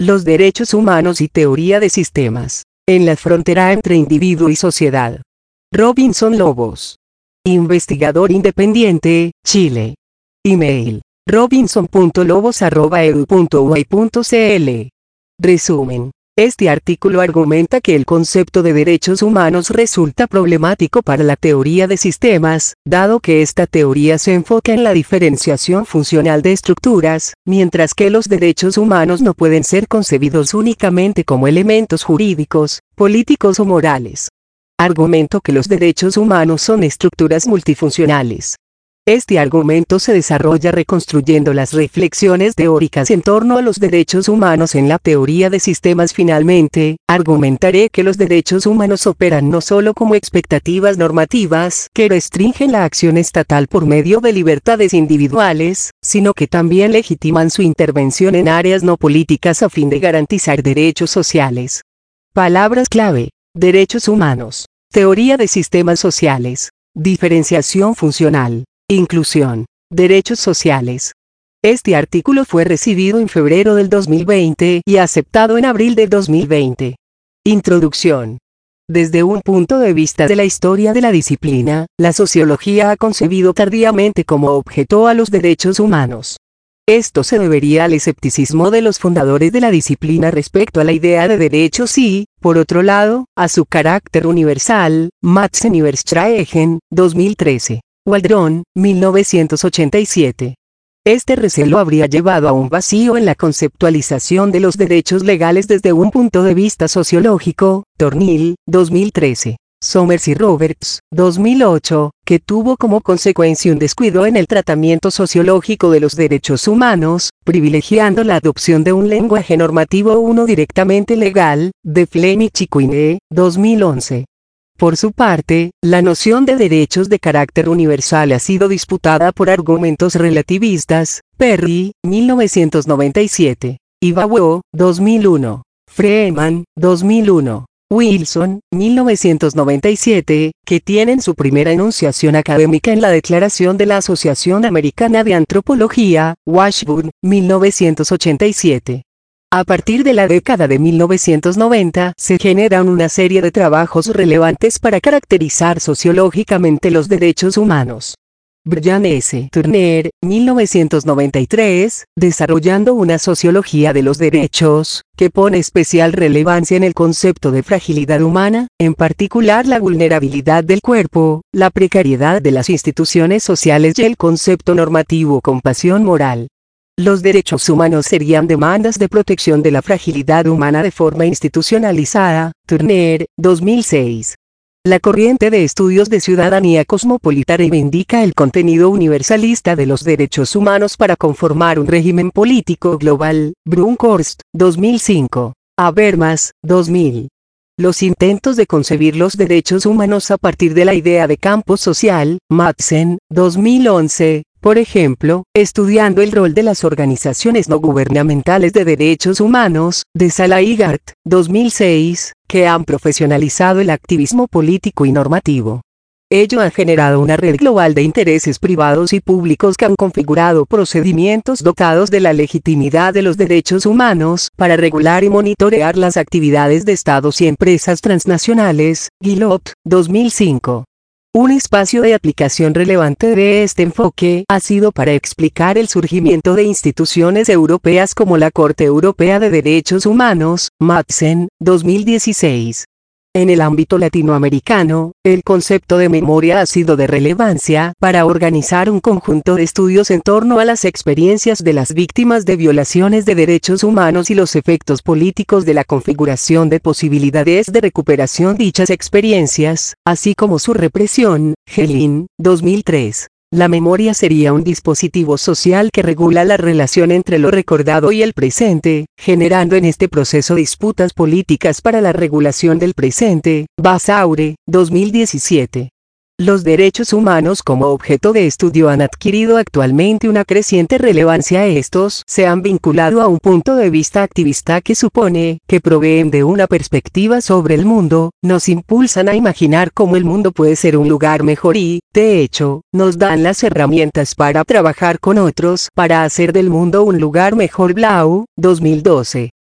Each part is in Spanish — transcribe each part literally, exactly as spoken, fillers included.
Los derechos humanos y teoría de sistemas. En la frontera entre individuo y sociedad. Robinson Lobos. Investigador independiente, Chile. Email: robinson punto lobos arroba edu punto u a y punto c l. Resumen. Este artículo argumenta que el concepto de derechos humanos resulta problemático para la teoría de sistemas, dado que esta teoría se enfoca en la diferenciación funcional de estructuras, mientras que los derechos humanos no pueden ser concebidos únicamente como elementos jurídicos, políticos o morales. Argumento que los derechos humanos son estructuras multifuncionales. Este argumento se desarrolla reconstruyendo las reflexiones teóricas en torno a los derechos humanos en la teoría de sistemas. Finalmente, argumentaré que los derechos humanos operan no solo como expectativas normativas que restringen la acción estatal por medio de libertades individuales, sino que también legitiman su intervención en áreas no políticas a fin de garantizar derechos sociales. Palabras clave: derechos humanos, teoría de sistemas sociales, diferenciación funcional, inclusión, derechos sociales. Este artículo fue recibido en febrero del dos mil veinte y aceptado en abril del dos mil veinte. Introducción. Desde un punto de vista de la historia de la disciplina, la sociología ha concebido tardíamente como objeto a los derechos humanos. Esto se debería al escepticismo de los fundadores de la disciplina respecto a la idea de derechos y, por otro lado, a su carácter universal. Madsen-Iverstraegen, dos mil trece. Waldron, mil novecientos ochenta y siete. Este recelo habría llevado a un vacío en la conceptualización de los derechos legales desde un punto de vista sociológico. Tornil, dos mil trece. Somers y Roberts, dos mil ocho, que tuvo como consecuencia un descuido en el tratamiento sociológico de los derechos humanos, privilegiando la adopción de un lenguaje normativo uno directamente legal. De Flemmich y Quine, dos mil once. Por su parte, la noción de derechos de carácter universal ha sido disputada por argumentos relativistas. Perry, mil novecientos noventa y siete. Ibawo, dos mil uno. Freeman, dos mil uno. Wilson, mil novecientos noventa y siete, que tienen su primera enunciación académica en la Declaración de la Asociación Americana de Antropología, Washburn, mil novecientos ochenta y siete. A partir de la década de mil novecientos noventa, se generan una serie de trabajos relevantes para caracterizar sociológicamente los derechos humanos. Brian S. Turner, mil novecientos noventa y tres, desarrollando una sociología de los derechos, que pone especial relevancia en el concepto de fragilidad humana, en particular la vulnerabilidad del cuerpo, la precariedad de las instituciones sociales y el concepto normativo compasión moral. Los derechos humanos serían demandas de protección de la fragilidad humana de forma institucionalizada. Turner, dos mil seis. La corriente de estudios de ciudadanía cosmopolita reivindica el contenido universalista de los derechos humanos para conformar un régimen político global. Brunkhorst, dos mil cinco. Habermas, dos mil. Los intentos de concebir los derechos humanos a partir de la idea de campo social. Madsen, dos mil once. Por ejemplo, estudiando el rol de las organizaciones no gubernamentales de derechos humanos, de Sala y Gart, dos mil seis, que han profesionalizado el activismo político y normativo. Ello ha generado una red global de intereses privados y públicos que han configurado procedimientos dotados de la legitimidad de los derechos humanos para regular y monitorear las actividades de estados y empresas transnacionales. Guillot, dos mil cinco. Un espacio de aplicación relevante de este enfoque ha sido para explicar el surgimiento de instituciones europeas como la Corte Europea de Derechos Humanos. Madsen, dos mil dieciséis. En el ámbito latinoamericano, el concepto de memoria ha sido de relevancia para organizar un conjunto de estudios en torno a las experiencias de las víctimas de violaciones de derechos humanos y los efectos políticos de la configuración de posibilidades de recuperación de dichas experiencias, así como su represión. Gelin, dos mil tres. La memoria sería un dispositivo social que regula la relación entre lo recordado y el presente, generando en este proceso disputas políticas para la regulación del presente. Basaure, dos mil diecisiete. Los derechos humanos como objeto de estudio han adquirido actualmente una creciente relevancia. Estos se han vinculado a un punto de vista activista que supone que proveen de una perspectiva sobre el mundo, nos impulsan a imaginar cómo el mundo puede ser un lugar mejor y, de hecho, nos dan las herramientas para trabajar con otros para hacer del mundo un lugar mejor. Blau, dos mil doce.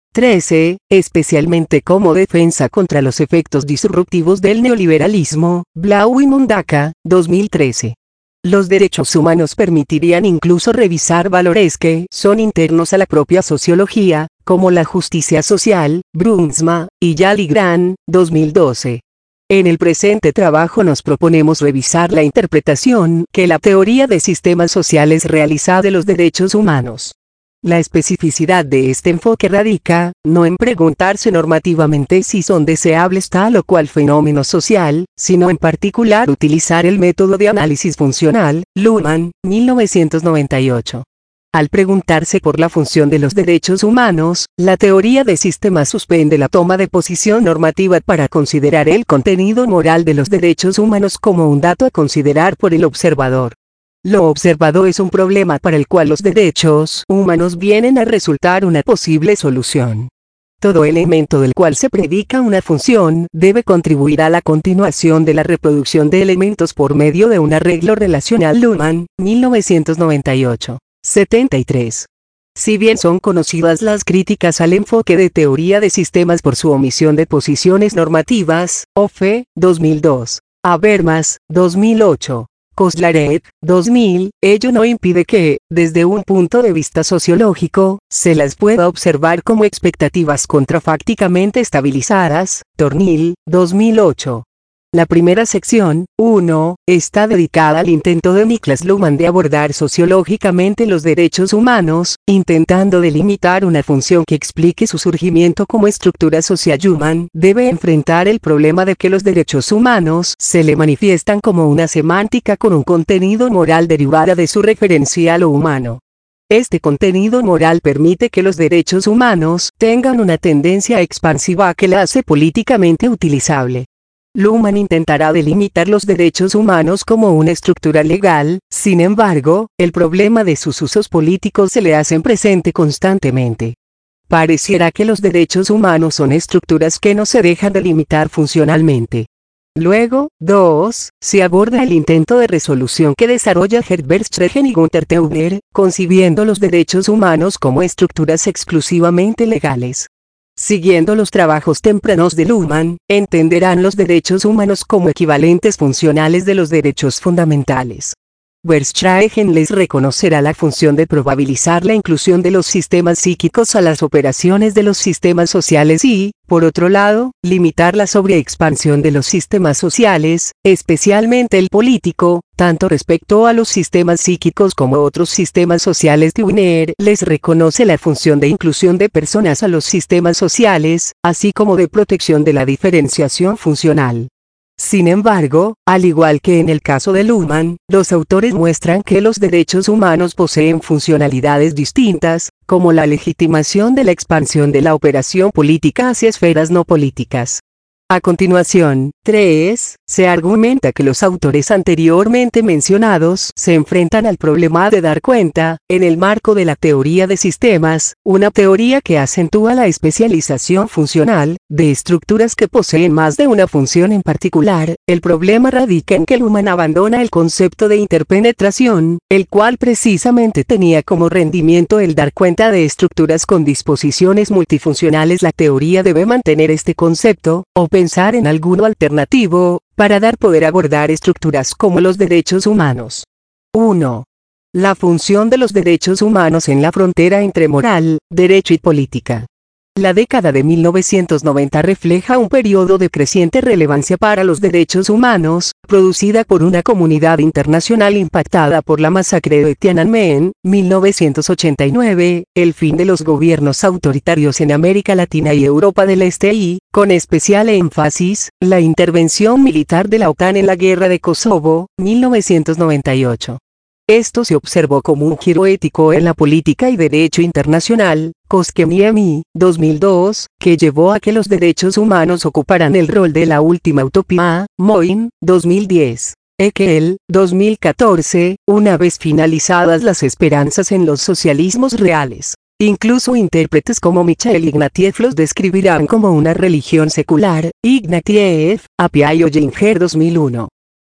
trece, especialmente como defensa contra los efectos disruptivos del neoliberalismo, Blau y Mundaka, dos mil trece. Los derechos humanos permitirían incluso revisar valores que son internos a la propia sociología, como la justicia social, Brunsma, y Yali-Grant, dos mil doce. En el presente trabajo nos proponemos revisar la interpretación que la teoría de sistemas sociales realiza de los derechos humanos. La especificidad de este enfoque radica, no en preguntarse normativamente si son deseables tal o cual fenómeno social, sino en particular utilizar el método de análisis funcional, Luhmann, mil novecientos noventa y ocho. Al preguntarse por la función de los derechos humanos, la teoría de sistemas suspende la toma de posición normativa para considerar el contenido moral de los derechos humanos como un dato a considerar por el observador. Lo observado es un problema para el cual los derechos humanos vienen a resultar una posible solución. Todo elemento del cual se predica una función debe contribuir a la continuación de la reproducción de elementos por medio de un arreglo relacional. Luhmann, mil novecientos noventa y ocho. setenta y tres. Si bien son conocidas las críticas al enfoque de teoría de sistemas por su omisión de posiciones normativas, Ofe, dos mil dos. Habermas, dos mil ocho. Koslaret, dos mil, ello no impide que, desde un punto de vista sociológico, se las pueda observar como expectativas contrafácticamente estabilizadas, Tornil, dos mil ocho. La primera sección, uno, está dedicada al intento de Niklas Luhmann de abordar sociológicamente los derechos humanos, intentando delimitar una función que explique su surgimiento como estructura social. Luhmann debe enfrentar el problema de que los derechos humanos se le manifiestan como una semántica con un contenido moral derivada de su referencia a lo humano. Este contenido moral permite que los derechos humanos tengan una tendencia expansiva que la hace políticamente utilizable. Luhmann intentará delimitar los derechos humanos como una estructura legal, sin embargo, el problema de sus usos políticos se le hacen presente constantemente. Pareciera que los derechos humanos son estructuras que no se dejan delimitar funcionalmente. Luego, dos, se aborda el intento de resolución que desarrolla Herbert Stregen y Günther Teuber, concibiendo los derechos humanos como estructuras exclusivamente legales. Siguiendo los trabajos tempranos de Luhmann, entenderán los derechos humanos como equivalentes funcionales de los derechos fundamentales. Verstraegen les reconocerá la función de probabilizar la inclusión de los sistemas psíquicos a las operaciones de los sistemas sociales y, por otro lado, limitar la sobreexpansión de los sistemas sociales, especialmente el político, tanto respecto a los sistemas psíquicos como otros sistemas sociales. Teuber les reconoce la función de inclusión de personas a los sistemas sociales, así como de protección de la diferenciación funcional. Sin embargo, al igual que en el caso de Luhmann, los autores muestran que los derechos humanos poseen funcionalidades distintas, como la legitimación de la expansión de la operación política hacia esferas no políticas. A continuación, tres, se argumenta que los autores anteriormente mencionados se enfrentan al problema de dar cuenta, en el marco de la teoría de sistemas, una teoría que acentúa la especialización funcional, de estructuras que poseen más de una función en particular. El problema radica en que Luhmann abandona el concepto de interpenetración, el cual precisamente tenía como rendimiento el dar cuenta de estructuras con disposiciones multifuncionales. La teoría debe mantener este concepto, o pensar en alguno alternativo, para dar poder abordar estructuras como los derechos humanos. uno. La función de los derechos humanos en la frontera entre moral, derecho y política. La década de mil novecientos noventa refleja un periodo de creciente relevancia para los derechos humanos, producida por una comunidad internacional impactada por la masacre de Tiananmen, mil novecientos ochenta y nueve, el fin de los gobiernos autoritarios en América Latina y Europa del Este y, con especial énfasis, la intervención militar de la OTAN en la guerra de Kosovo, mil novecientos noventa y ocho. Esto se observó como un giro ético en la política y derecho internacional, Koskeniemi, dos mil dos, que llevó a que los derechos humanos ocuparan el rol de la última utopía, Moin, dos mil diez. Ekel, dos mil catorce, una vez finalizadas las esperanzas en los socialismos reales. Incluso intérpretes como Michael Ignatieff los describirán como una religión secular. Ignatieff, Appiah y Oginger, dos mil uno.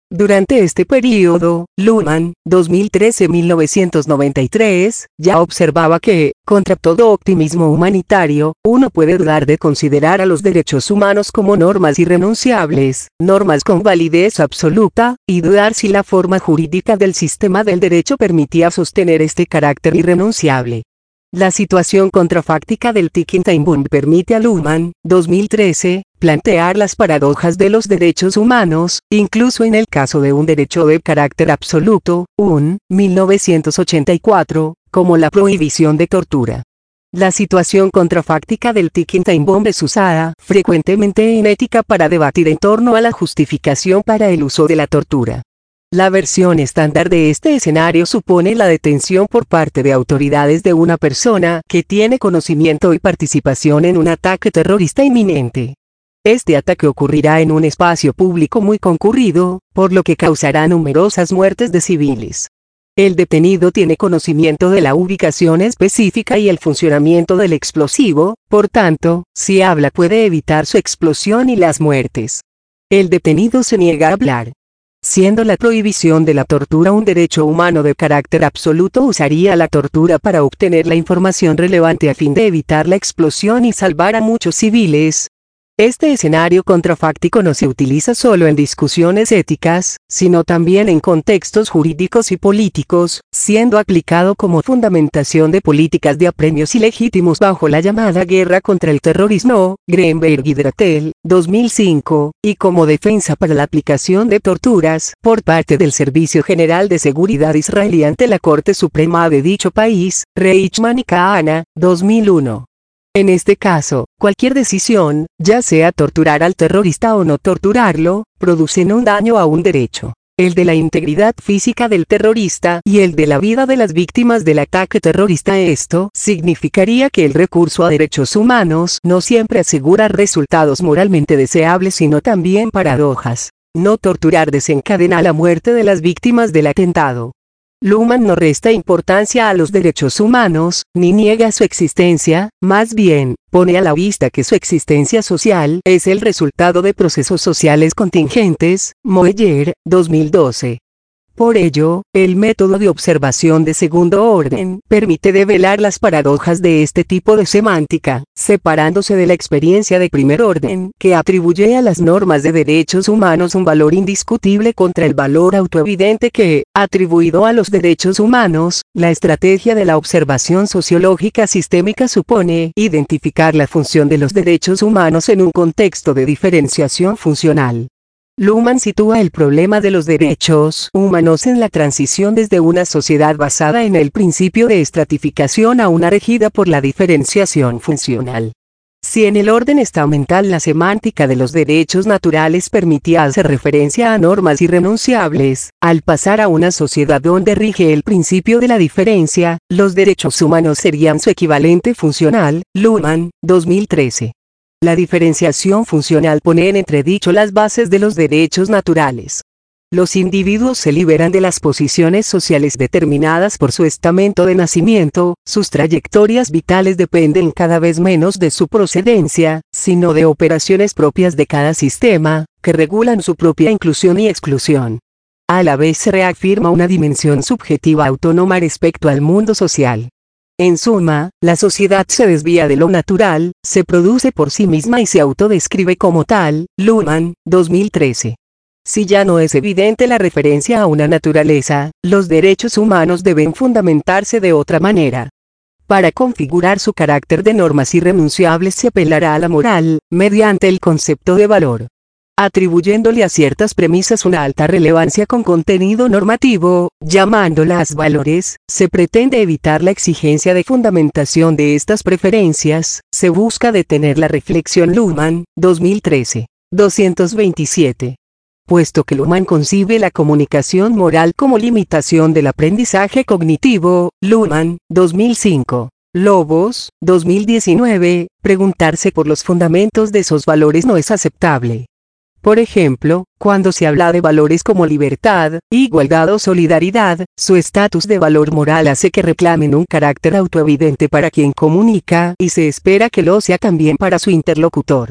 Durante este periodo, Luhmann, dos mil trece a mil novecientos noventa y tres, ya observaba que, contra todo optimismo humanitario, uno puede dudar de considerar a los derechos humanos como normas irrenunciables, normas con validez absoluta, y dudar si la forma jurídica del sistema del derecho permitía sostener este carácter irrenunciable. La situación contrafáctica del Ticking Time Bomb permite a Luhmann, dos mil trece, plantear las paradojas de los derechos humanos, incluso en el caso de un derecho de carácter absoluto, un, mil novecientos ochenta y cuatro, como la prohibición de tortura. La situación contrafáctica del Ticking Time Bomb es usada frecuentemente en ética para debatir en torno a la justificación para el uso de la tortura. La versión estándar de este escenario supone la detención por parte de autoridades de una persona que tiene conocimiento y participación en un ataque terrorista inminente. Este ataque ocurrirá en un espacio público muy concurrido, por lo que causará numerosas muertes de civiles. El detenido tiene conocimiento de la ubicación específica y el funcionamiento del explosivo, por tanto, si habla puede evitar su explosión y las muertes. El detenido se niega a hablar. Siendo la prohibición de la tortura un derecho humano de carácter absoluto, usaría la tortura para obtener la información relevante a fin de evitar la explosión y salvar a muchos civiles. Este escenario contrafáctico no se utiliza solo en discusiones éticas, sino también en contextos jurídicos y políticos, siendo aplicado como fundamentación de políticas de apremios ilegítimos bajo la llamada guerra contra el terrorismo, Greenberg y Dratel, dos mil cinco, y como defensa para la aplicación de torturas, por parte del Servicio General de Seguridad israelí ante la Corte Suprema de dicho país, Reichman y Kahana, dos mil uno. En este caso, cualquier decisión, ya sea torturar al terrorista o no torturarlo, producen un daño a un derecho, el de la integridad física del terrorista y el de la vida de las víctimas del ataque terrorista. Esto significaría que el recurso a derechos humanos no siempre asegura resultados moralmente deseables, sino también paradojas. No torturar desencadena la muerte de las víctimas del atentado. Luhmann no resta importancia a los derechos humanos, ni niega su existencia, más bien, pone a la vista que su existencia social es el resultado de procesos sociales contingentes, Moeller, dos mil doce. Por ello, el método de observación de segundo orden permite develar las paradojas de este tipo de semántica, separándose de la experiencia de primer orden, que atribuye a las normas de derechos humanos un valor indiscutible contra el valor autoevidente que, atribuido a los derechos humanos, la estrategia de la observación sociológica sistémica supone identificar la función de los derechos humanos en un contexto de diferenciación funcional. Luhmann sitúa el problema de los derechos humanos en la transición desde una sociedad basada en el principio de estratificación a una regida por la diferenciación funcional. Si en el orden estamental la semántica de los derechos naturales permitía hacer referencia a normas irrenunciables, al pasar a una sociedad donde rige el principio de la diferencia, los derechos humanos serían su equivalente funcional. Luhmann, dos mil trece. La diferenciación funcional pone en entredicho las bases de los derechos naturales. Los individuos se liberan de las posiciones sociales determinadas por su estamento de nacimiento, sus trayectorias vitales dependen cada vez menos de su procedencia, sino de operaciones propias de cada sistema, que regulan su propia inclusión y exclusión. A la vez se reafirma una dimensión subjetiva autónoma respecto al mundo social. En suma, la sociedad se desvía de lo natural, se produce por sí misma y se autodescribe como tal. Luhmann, dos mil trece. Si ya no es evidente la referencia a una naturaleza, los derechos humanos deben fundamentarse de otra manera. Para configurar su carácter de normas irrenunciables se apelará a la moral, mediante el concepto de valor. Atribuyéndole a ciertas premisas una alta relevancia con contenido normativo, llamándolas valores, se pretende evitar la exigencia de fundamentación de estas preferencias, se busca detener la reflexión. Luhmann, dos mil trece. doscientos veintisiete. Puesto que Luhmann concibe la comunicación moral como limitación del aprendizaje cognitivo. Luhmann, dos mil cinco. Lobos, dos mil diecinueve, preguntarse por los fundamentos de esos valores no es aceptable. Por ejemplo, cuando se habla de valores como libertad, igualdad o solidaridad, su estatus de valor moral hace que reclamen un carácter autoevidente para quien comunica y se espera que lo sea también para su interlocutor.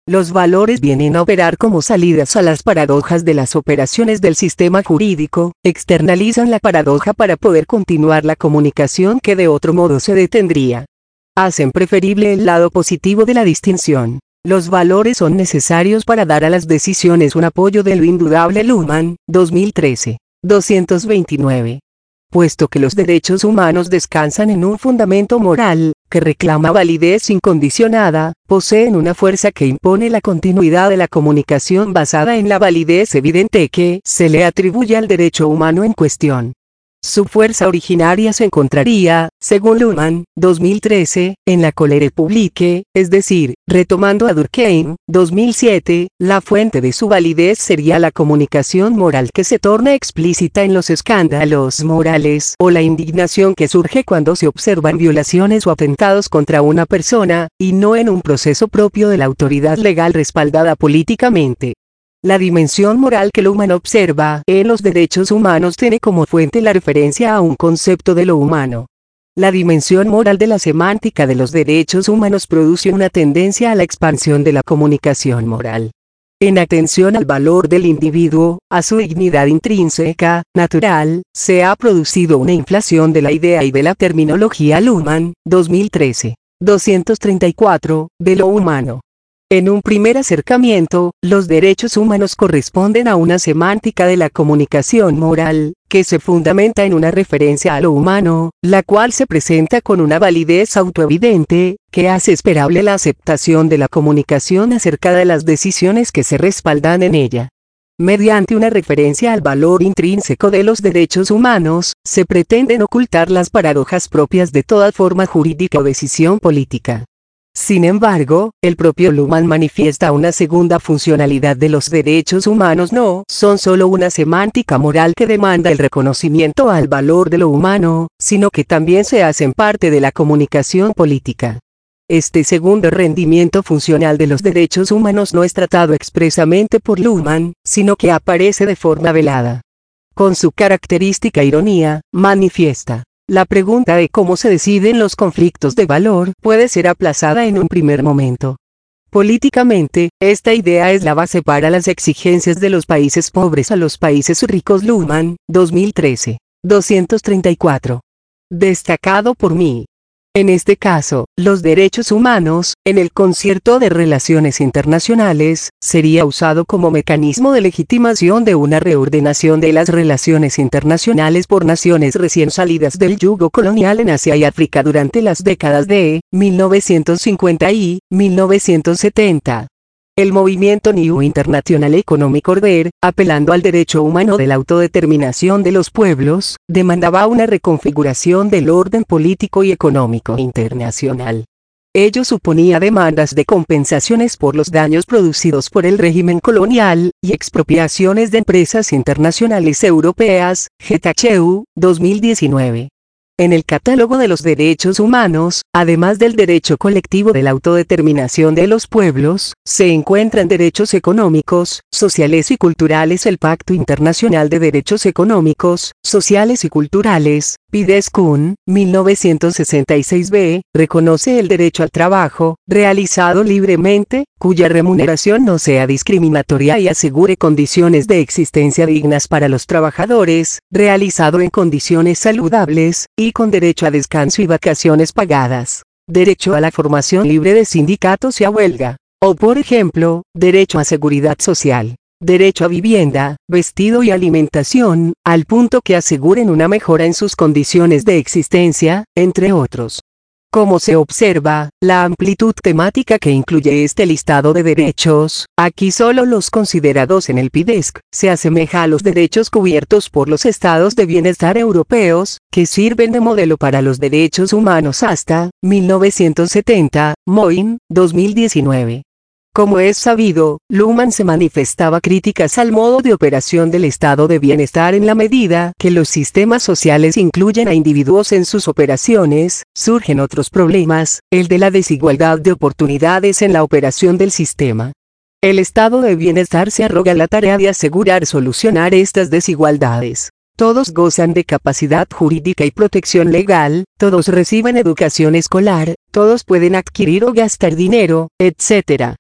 Los valores vienen a operar como salidas a las paradojas de las operaciones del sistema jurídico, externalizan la paradoja para poder continuar la comunicación que de otro modo se detendría. Hacen preferible el lado positivo de la distinción. Los valores son necesarios para dar a las decisiones un apoyo de lo indudable. Luhmann, dos mil trece, doscientos veintinueve. Puesto que los derechos humanos descansan en un fundamento moral, que reclama validez incondicionada, poseen una fuerza que impone la continuidad de la comunicación basada en la validez evidente que se le atribuye al derecho humano en cuestión. Su fuerza originaria se encontraría, según Luhmann, dos mil trece, en la colère publique, es decir, retomando a Durkheim, dos mil siete, la fuente de su validez sería la comunicación moral que se torna explícita en los escándalos morales o la indignación que surge cuando se observan violaciones o atentados contra una persona, y no en un proceso propio de la autoridad legal respaldada políticamente. La dimensión moral que Luhmann observa en los derechos humanos tiene como fuente la referencia a un concepto de lo humano. La dimensión moral de la semántica de los derechos humanos produce una tendencia a la expansión de la comunicación moral. En atención al valor del individuo, a su dignidad intrínseca, natural, se ha producido una inflación de la idea y de la terminología. Luhmann, dos mil trece, doscientos treinta y cuatro, de lo humano. En un primer acercamiento, los derechos humanos corresponden a una semántica de la comunicación moral, que se fundamenta en una referencia a lo humano, la cual se presenta con una validez autoevidente, que hace esperable la aceptación de la comunicación acerca de las decisiones que se respaldan en ella. Mediante una referencia al valor intrínseco de los derechos humanos, se pretenden ocultar las paradojas propias de toda forma jurídica o decisión política. Sin embargo, el propio Luhmann manifiesta una segunda funcionalidad de los derechos humanos. No son solo una semántica moral que demanda el reconocimiento al valor de lo humano, sino que también se hacen parte de la comunicación política. Este segundo rendimiento funcional de los derechos humanos no es tratado expresamente por Luhmann, sino que aparece de forma velada. Con su característica ironía, manifiesta. La pregunta de cómo se deciden los conflictos de valor puede ser aplazada en un primer momento. Políticamente, esta idea es la base para las exigencias de los países pobres a los países ricos. Luhmann, dos mil trece, doscientos treinta y cuatro. Destacado por mí. En este caso, los derechos humanos, en el concierto de relaciones internacionales, sería usado como mecanismo de legitimación de una reordenación de las relaciones internacionales por naciones recién salidas del yugo colonial en Asia y África durante las décadas de mil novecientos cincuenta y mil novecientos setenta. El movimiento New International Economic Order, apelando al derecho humano de la autodeterminación de los pueblos, demandaba una reconfiguración del orden político y económico internacional. Ello suponía demandas de compensaciones por los daños producidos por el régimen colonial, y expropiaciones de empresas internacionales europeas. Getachew, dos mil diecinueve. En el catálogo de los derechos humanos, además del derecho colectivo de la autodeterminación de los pueblos, se encuentran derechos económicos, sociales y culturales. El Pacto Internacional de Derechos Económicos, Sociales y Culturales, Pidescun, mil novecientos sesenta y seis b, reconoce el derecho al trabajo, realizado libremente, cuya remuneración no sea discriminatoria y asegure condiciones de existencia dignas para los trabajadores, realizado en condiciones saludables, y con derecho a descanso y vacaciones pagadas, derecho a la formación libre de sindicatos y a huelga, o por ejemplo, derecho a seguridad social, derecho a vivienda, vestido y alimentación, al punto que aseguren una mejora en sus condiciones de existencia, entre otros. Como se observa, la amplitud temática que incluye este listado de derechos, aquí solo los considerados en el Pidesc, se asemeja a los derechos cubiertos por los estados de bienestar europeos, que sirven de modelo para los derechos humanos hasta mil novecientos setenta, Moin, dos mil diecinueve. Como es sabido, Luhmann se manifestaba críticas al modo de operación del estado de bienestar en la medida que los sistemas sociales incluyen a individuos en sus operaciones, surgen otros problemas, el de la desigualdad de oportunidades en la operación del sistema. El estado de bienestar se arroga la tarea de asegurar solucionar estas desigualdades. Todos gozan de capacidad jurídica y protección legal, todos reciben educación escolar, todos pueden adquirir o gastar dinero, etcétera.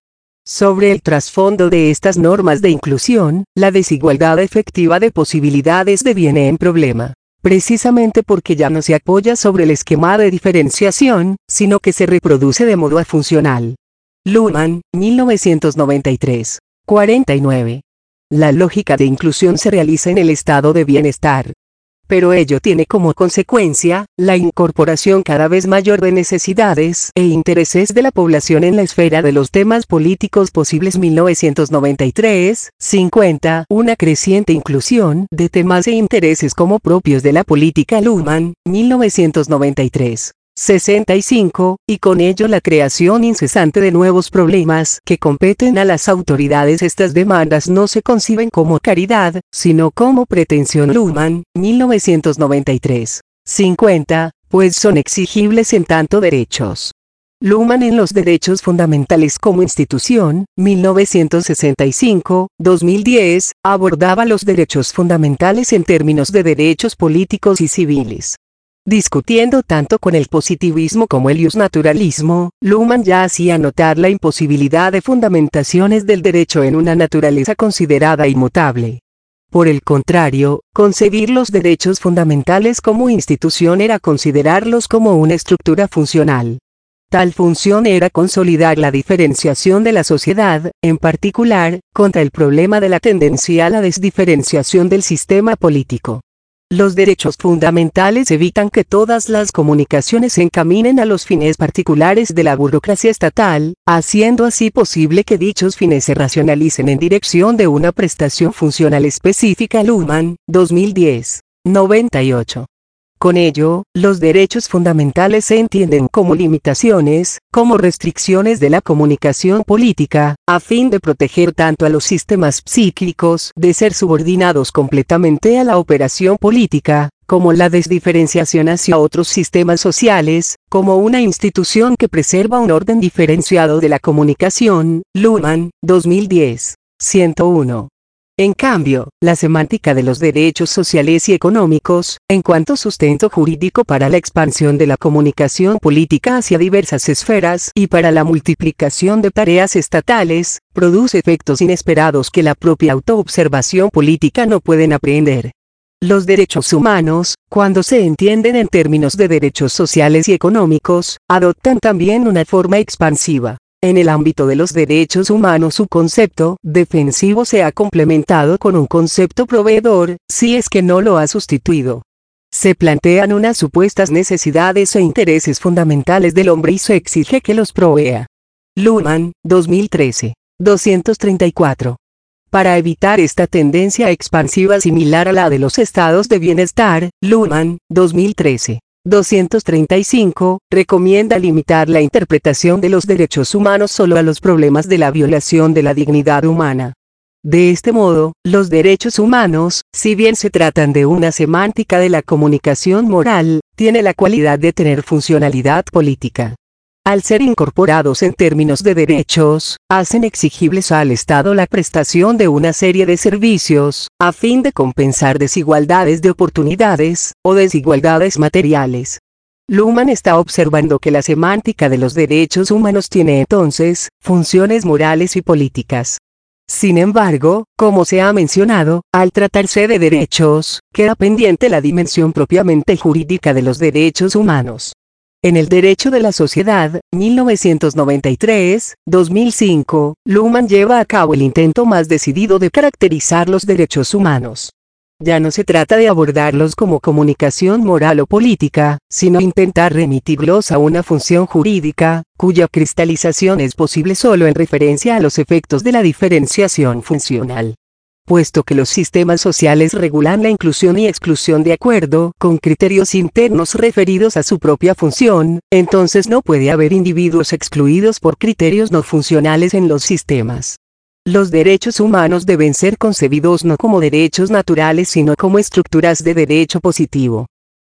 Sobre el trasfondo de estas normas de inclusión, la desigualdad efectiva de posibilidades deviene un problema. Precisamente porque ya no se apoya sobre el esquema de diferenciación, sino que se reproduce de modo afuncional. Luhmann, mil novecientos noventa y tres, cuarenta y nueve. La lógica de inclusión se realiza en el estado de bienestar. Pero ello tiene como consecuencia, la incorporación cada vez mayor de necesidades e intereses de la población en la esfera de los temas políticos posibles. Mil novecientos noventa y tres, cincuenta. Una creciente inclusión de temas e intereses como propios de la política. Luhmann, mil novecientos noventa y tres. sesenta y cinco, y con ello la creación incesante de nuevos problemas que competen a las autoridades. Estas demandas no se conciben como caridad, sino como pretensión. Luhmann, mil novecientos noventa y tres. cincuenta, pues son exigibles en tanto derechos. Luhmann en los derechos fundamentales como institución, mil novecientos sesenta y cinco, dos mil diez, abordaba los derechos fundamentales en términos de derechos políticos y civiles. Discutiendo tanto con el positivismo como el justnaturalismo, Luhmann ya hacía notar la imposibilidad de fundamentaciones del derecho en una naturaleza considerada inmutable. Por el contrario, concebir los derechos fundamentales como institución era considerarlos como una estructura funcional. Tal función era consolidar la diferenciación de la sociedad, en particular, contra el problema de la tendencia a la desdiferenciación del sistema político. Los derechos fundamentales evitan que todas las comunicaciones se encaminen a los fines particulares de la burocracia estatal, haciendo así posible que dichos fines se racionalicen en dirección de una prestación funcional específica. Luhmann, dos mil diez, noventa y ocho. Con ello, los derechos fundamentales se entienden como limitaciones, como restricciones de la comunicación política, a fin de proteger tanto a los sistemas psíquicos de ser subordinados completamente a la operación política, como la desdiferenciación hacia otros sistemas sociales, como una institución que preserva un orden diferenciado de la comunicación. Luhmann, dos mil diez, ciento uno. En cambio, la semántica de los derechos sociales y económicos, en cuanto sustento jurídico para la expansión de la comunicación política hacia diversas esferas y para la multiplicación de tareas estatales, produce efectos inesperados que la propia autoobservación política no pueden aprehender. Los derechos humanos, cuando se entienden en términos de derechos sociales y económicos, adoptan también una forma expansiva. En el ámbito de los derechos humanos su concepto defensivo se ha complementado con un concepto proveedor, si es que no lo ha sustituido. Se plantean unas supuestas necesidades e intereses fundamentales del hombre y se exige que los provea. Luhmann, dos mil trece, doscientos treinta y cuatro. Para evitar esta tendencia expansiva similar a la de los estados de bienestar, Luhmann, dos mil trece. doscientos treinta y cinco, recomienda limitar la interpretación de los derechos humanos solo a los problemas de la violación de la dignidad humana. De este modo, los derechos humanos, si bien se tratan de una semántica de la comunicación moral, tiene la cualidad de tener funcionalidad política. Al ser incorporados en términos de derechos, hacen exigibles al Estado la prestación de una serie de servicios, a fin de compensar desigualdades de oportunidades, o desigualdades materiales. Luhmann está observando que la semántica de los derechos humanos tiene entonces, funciones morales y políticas. Sin embargo, como se ha mencionado, al tratarse de derechos, queda pendiente la dimensión propiamente jurídica de los derechos humanos. En el derecho de la sociedad, mil novecientos noventa y tres, dos mil cinco, Luhmann lleva a cabo el intento más decidido de caracterizar los derechos humanos. Ya no se trata de abordarlos como comunicación moral o política, sino intentar remitirlos a una función jurídica, cuya cristalización es posible solo en referencia a los efectos de la diferenciación funcional. Puesto que los sistemas sociales regulan la inclusión y exclusión de acuerdo con criterios internos referidos a su propia función, entonces no puede haber individuos excluidos por criterios no funcionales en los sistemas. Los derechos humanos deben ser concebidos no como derechos naturales sino como estructuras de derecho positivo.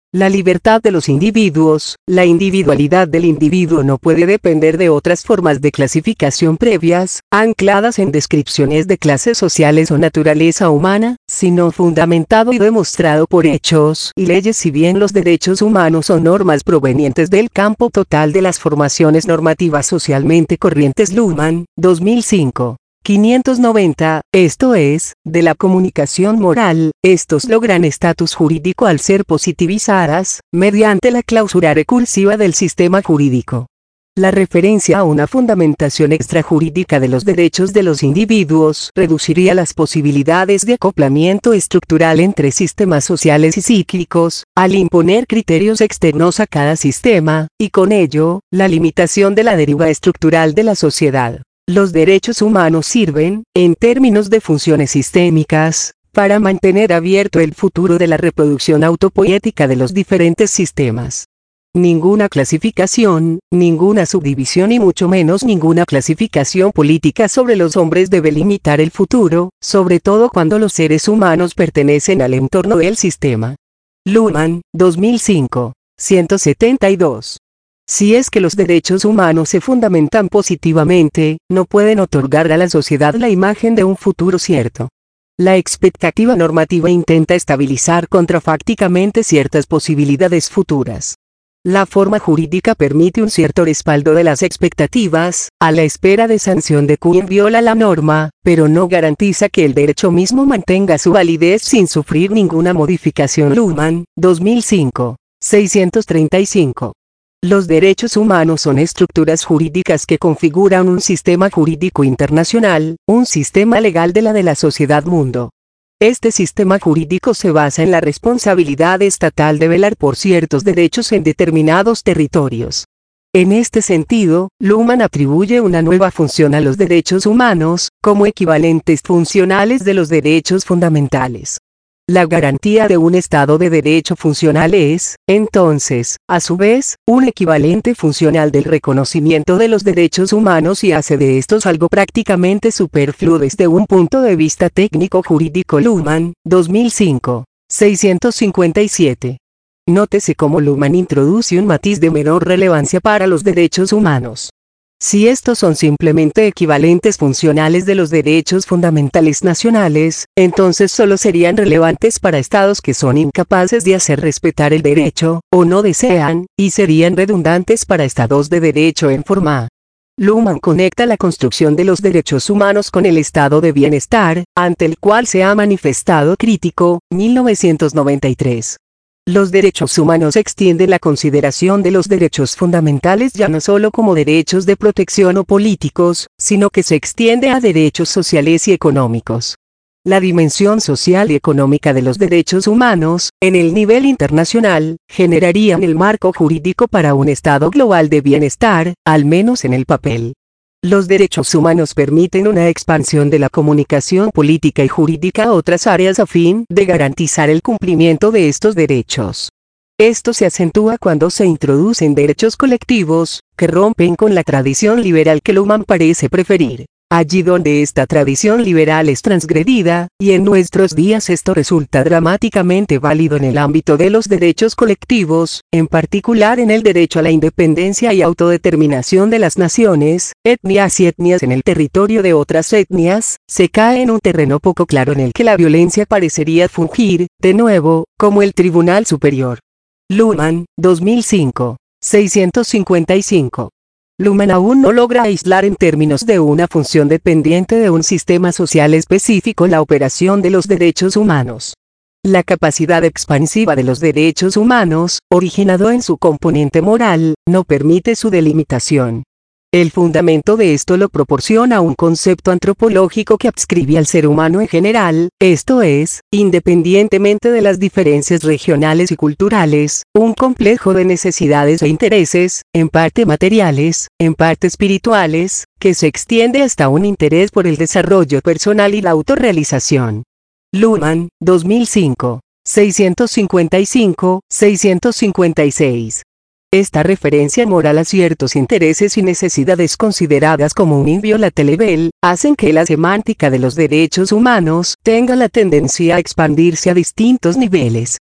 La libertad de los individuos, la individualidad del individuo no puede depender de otras formas de clasificación previas, ancladas en descripciones de clases sociales o naturaleza humana, sino fundamentado y demostrado por hechos y leyes. Si bien los derechos humanos son normas provenientes del campo total de las formaciones normativas socialmente corrientes, Luhmann, dos mil cinco. quinientos noventa, esto es, de la comunicación moral, estos logran estatus jurídico al ser positivizadas, mediante la clausura recursiva del sistema jurídico. La referencia a una fundamentación extrajurídica de los derechos de los individuos reduciría las posibilidades de acoplamiento estructural entre sistemas sociales y cíclicos, al imponer criterios externos a cada sistema, y con ello, la limitación de la deriva estructural de la sociedad. Los derechos humanos sirven, en términos de funciones sistémicas, para mantener abierto el futuro de la reproducción autopoética de los diferentes sistemas. Ninguna clasificación, ninguna subdivisión y mucho menos ninguna clasificación política sobre los hombres debe limitar el futuro, sobre todo cuando los seres humanos pertenecen al entorno del sistema. Luhmann, dos mil cinco, ciento setenta y dos. Si es que los derechos humanos se fundamentan positivamente, no pueden otorgar a la sociedad la imagen de un futuro cierto. La expectativa normativa intenta estabilizar contrafácticamente ciertas posibilidades futuras. La forma jurídica permite un cierto respaldo de las expectativas, a la espera de sanción de quien viola la norma, pero no garantiza que el derecho mismo mantenga su validez sin sufrir ninguna modificación. Luhmann, dos mil cinco, seiscientos treinta y cinco. Los derechos humanos son estructuras jurídicas que configuran un sistema jurídico internacional, un sistema legal de la de la sociedad mundo. Este sistema jurídico se basa en la responsabilidad estatal de velar por ciertos derechos en determinados territorios. En este sentido, Luhmann atribuye una nueva función a los derechos humanos, como equivalentes funcionales de los derechos fundamentales. La garantía de un Estado de Derecho funcional es, entonces, a su vez, un equivalente funcional del reconocimiento de los derechos humanos y hace de estos algo prácticamente superfluo desde un punto de vista técnico-jurídico. Luhmann, dos mil cinco, seiscientos cincuenta y siete. Nótese cómo Luhmann introduce un matiz de menor relevancia para los derechos humanos. Si estos son simplemente equivalentes funcionales de los derechos fundamentales nacionales, entonces solo serían relevantes para estados que son incapaces de hacer respetar el derecho, o no desean, y serían redundantes para estados de derecho en forma A. Luhmann conecta la construcción de los derechos humanos con el estado de bienestar, ante el cual se ha manifestado crítico, mil novecientos noventa y tres. Los derechos humanos extienden la consideración de los derechos fundamentales ya no solo como derechos de protección o políticos, sino que se extiende a derechos sociales y económicos. La dimensión social y económica de los derechos humanos, en el nivel internacional, generarían el marco jurídico para un estado global de bienestar, al menos en el papel. Los derechos humanos permiten una expansión de la comunicación política y jurídica a otras áreas a fin de garantizar el cumplimiento de estos derechos. Esto se acentúa cuando se introducen derechos colectivos, que rompen con la tradición liberal que Luhmann parece preferir. Allí donde esta tradición liberal es transgredida, y en nuestros días esto resulta dramáticamente válido en el ámbito de los derechos colectivos, en particular en el derecho a la independencia y autodeterminación de las naciones, etnias y etnias en el territorio de otras etnias, se cae en un terreno poco claro en el que la violencia parecería fungir, de nuevo, como el Tribunal Superior. Luhmann, dos mil cinco, seiscientos cincuenta y cinco. Luhmann aún no logra aislar en términos de una función dependiente de un sistema social específico la operación de los derechos humanos. La capacidad expansiva de los derechos humanos, originado en su componente moral, no permite su delimitación. El fundamento de esto lo proporciona un concepto antropológico que adscribe al ser humano en general, esto es, independientemente de las diferencias regionales y culturales, un complejo de necesidades e intereses, en parte materiales, en parte espirituales, que se extiende hasta un interés por el desarrollo personal y la autorrealización. Luhmann, dos mil cinco, seiscientos cincuenta y cinco, seiscientos cincuenta y seis. Esta referencia moral a ciertos intereses y necesidades consideradas como un inviolable level, hacen que la semántica de los derechos humanos tenga la tendencia a expandirse a distintos niveles.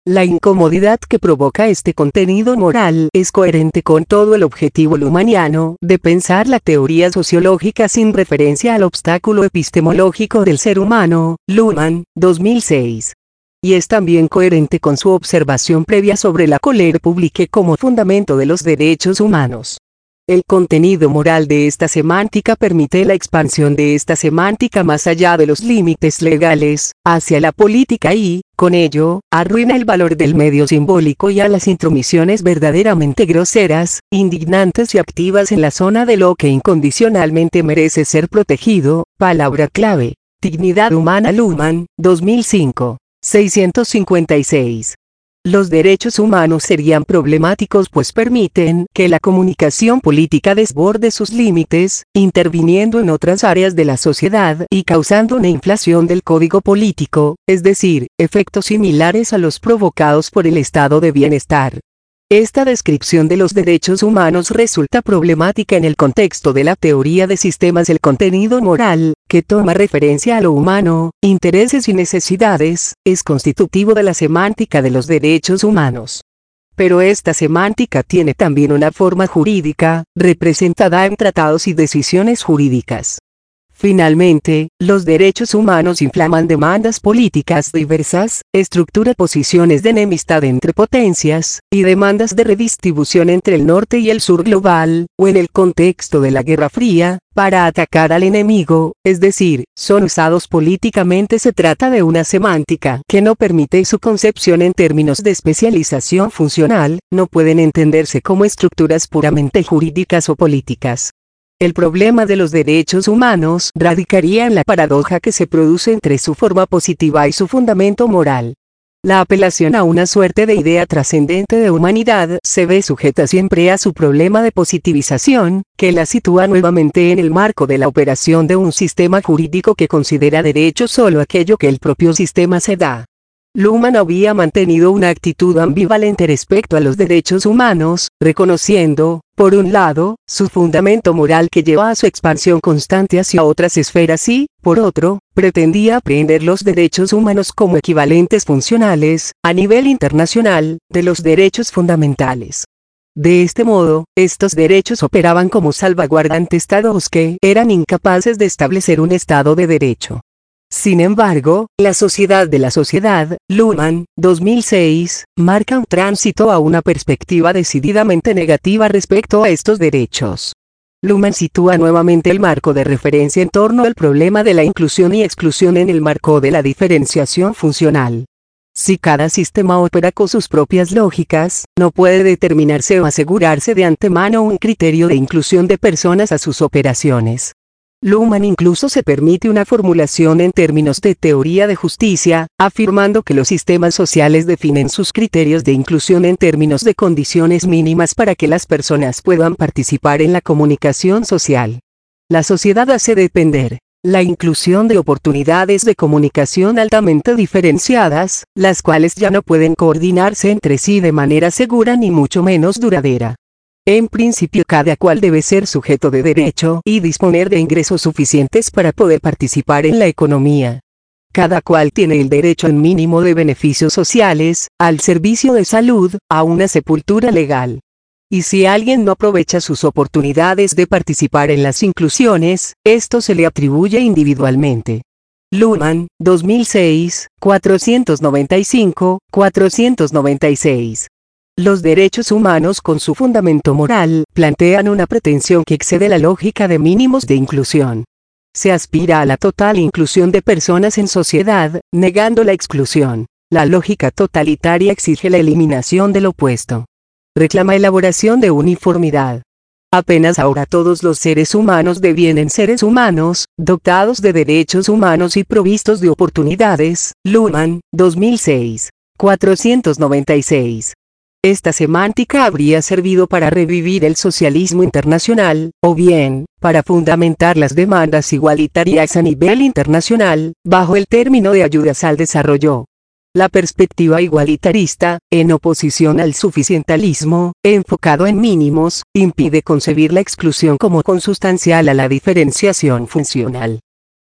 La incomodidad que provoca este contenido moral es coherente con todo el objetivo lumaniano de pensar la teoría sociológica sin referencia al obstáculo epistemológico del ser humano, Luhmann, dos mil seis. Y es también coherente con su observación previa sobre la Colère publique como fundamento de los derechos humanos. El contenido moral de esta semántica permite la expansión de esta semántica más allá de los límites legales, hacia la política y, con ello, arruina el valor del medio simbólico y a las intromisiones verdaderamente groseras, indignantes y activas en la zona de lo que incondicionalmente merece ser protegido. Palabra clave: dignidad humana. Luhmann, dos mil cinco, seiscientos cincuenta y seis. Los derechos humanos serían problemáticos pues permiten que la comunicación política desborde sus límites, interviniendo en otras áreas de la sociedad y causando una inflación del código político, es decir, efectos similares a los provocados por el estado de bienestar. Esta descripción de los derechos humanos resulta problemática en el contexto de la teoría de sistemas del contenido moral, que toma referencia a lo humano, intereses y necesidades, es constitutivo de la semántica de los derechos humanos. Pero esta semántica tiene también una forma jurídica, representada en tratados y decisiones jurídicas. Finalmente, los derechos humanos inflaman demandas políticas diversas, estructura posiciones de enemistad entre potencias, y demandas de redistribución entre el norte y el sur global, o en el contexto de la Guerra Fría, para atacar al enemigo, es decir, son usados políticamente. Se trata de una semántica que no permite su concepción en términos de especialización funcional, no pueden entenderse como estructuras puramente jurídicas o políticas. El problema de los derechos humanos radicaría en la paradoja que se produce entre su forma positiva y su fundamento moral. La apelación a una suerte de idea trascendente de humanidad se ve sujeta siempre a su problema de positivización, que la sitúa nuevamente en el marco de la operación de un sistema jurídico que considera derecho solo aquello que el propio sistema se da. Luhmann había mantenido una actitud ambivalente respecto a los derechos humanos, reconociendo, por un lado, su fundamento moral que lleva a su expansión constante hacia otras esferas y, por otro, pretendía aprehender los derechos humanos como equivalentes funcionales, a nivel internacional, de los derechos fundamentales. De este modo, estos derechos operaban como salvaguardantes estados que eran incapaces de establecer un estado de derecho. Sin embargo, la sociedad de la sociedad, Luhmann, dos mil seis, marca un tránsito a una perspectiva decididamente negativa respecto a estos derechos. Luhmann sitúa nuevamente el marco de referencia en torno al problema de la inclusión y exclusión en el marco de la diferenciación funcional. Si cada sistema opera con sus propias lógicas, no puede determinarse o asegurarse de antemano un criterio de inclusión de personas a sus operaciones. Luhmann incluso se permite una formulación en términos de teoría de justicia, afirmando que los sistemas sociales definen sus criterios de inclusión en términos de condiciones mínimas para que las personas puedan participar en la comunicación social. La sociedad hace depender la inclusión de oportunidades de comunicación altamente diferenciadas, las cuales ya no pueden coordinarse entre sí de manera segura ni mucho menos duradera. En principio cada cual debe ser sujeto de derecho y disponer de ingresos suficientes para poder participar en la economía. Cada cual tiene el derecho en mínimo de beneficios sociales, al servicio de salud, a una sepultura legal. Y si alguien no aprovecha sus oportunidades de participar en las inclusiones, esto se le atribuye individualmente. Luhmann, dos mil seis, cuatrocientos noventa y cinco, cuatrocientos noventa y seis. Los derechos humanos con su fundamento moral plantean una pretensión que excede la lógica de mínimos de inclusión. Se aspira a la total inclusión de personas en sociedad, negando la exclusión. La lógica totalitaria exige la eliminación del opuesto. Reclama elaboración de uniformidad. Apenas ahora todos los seres humanos devienen seres humanos, dotados de derechos humanos y provistos de oportunidades. Luhmann, dos mil seis, cuatrocientos noventa y seis. Esta semántica habría servido para revivir el socialismo internacional, o bien, para fundamentar las demandas igualitarias a nivel internacional, bajo el término de ayudas al desarrollo. La perspectiva igualitarista, en oposición al suficientalismo, enfocado en mínimos, impide concebir la exclusión como consustancial a la diferenciación funcional.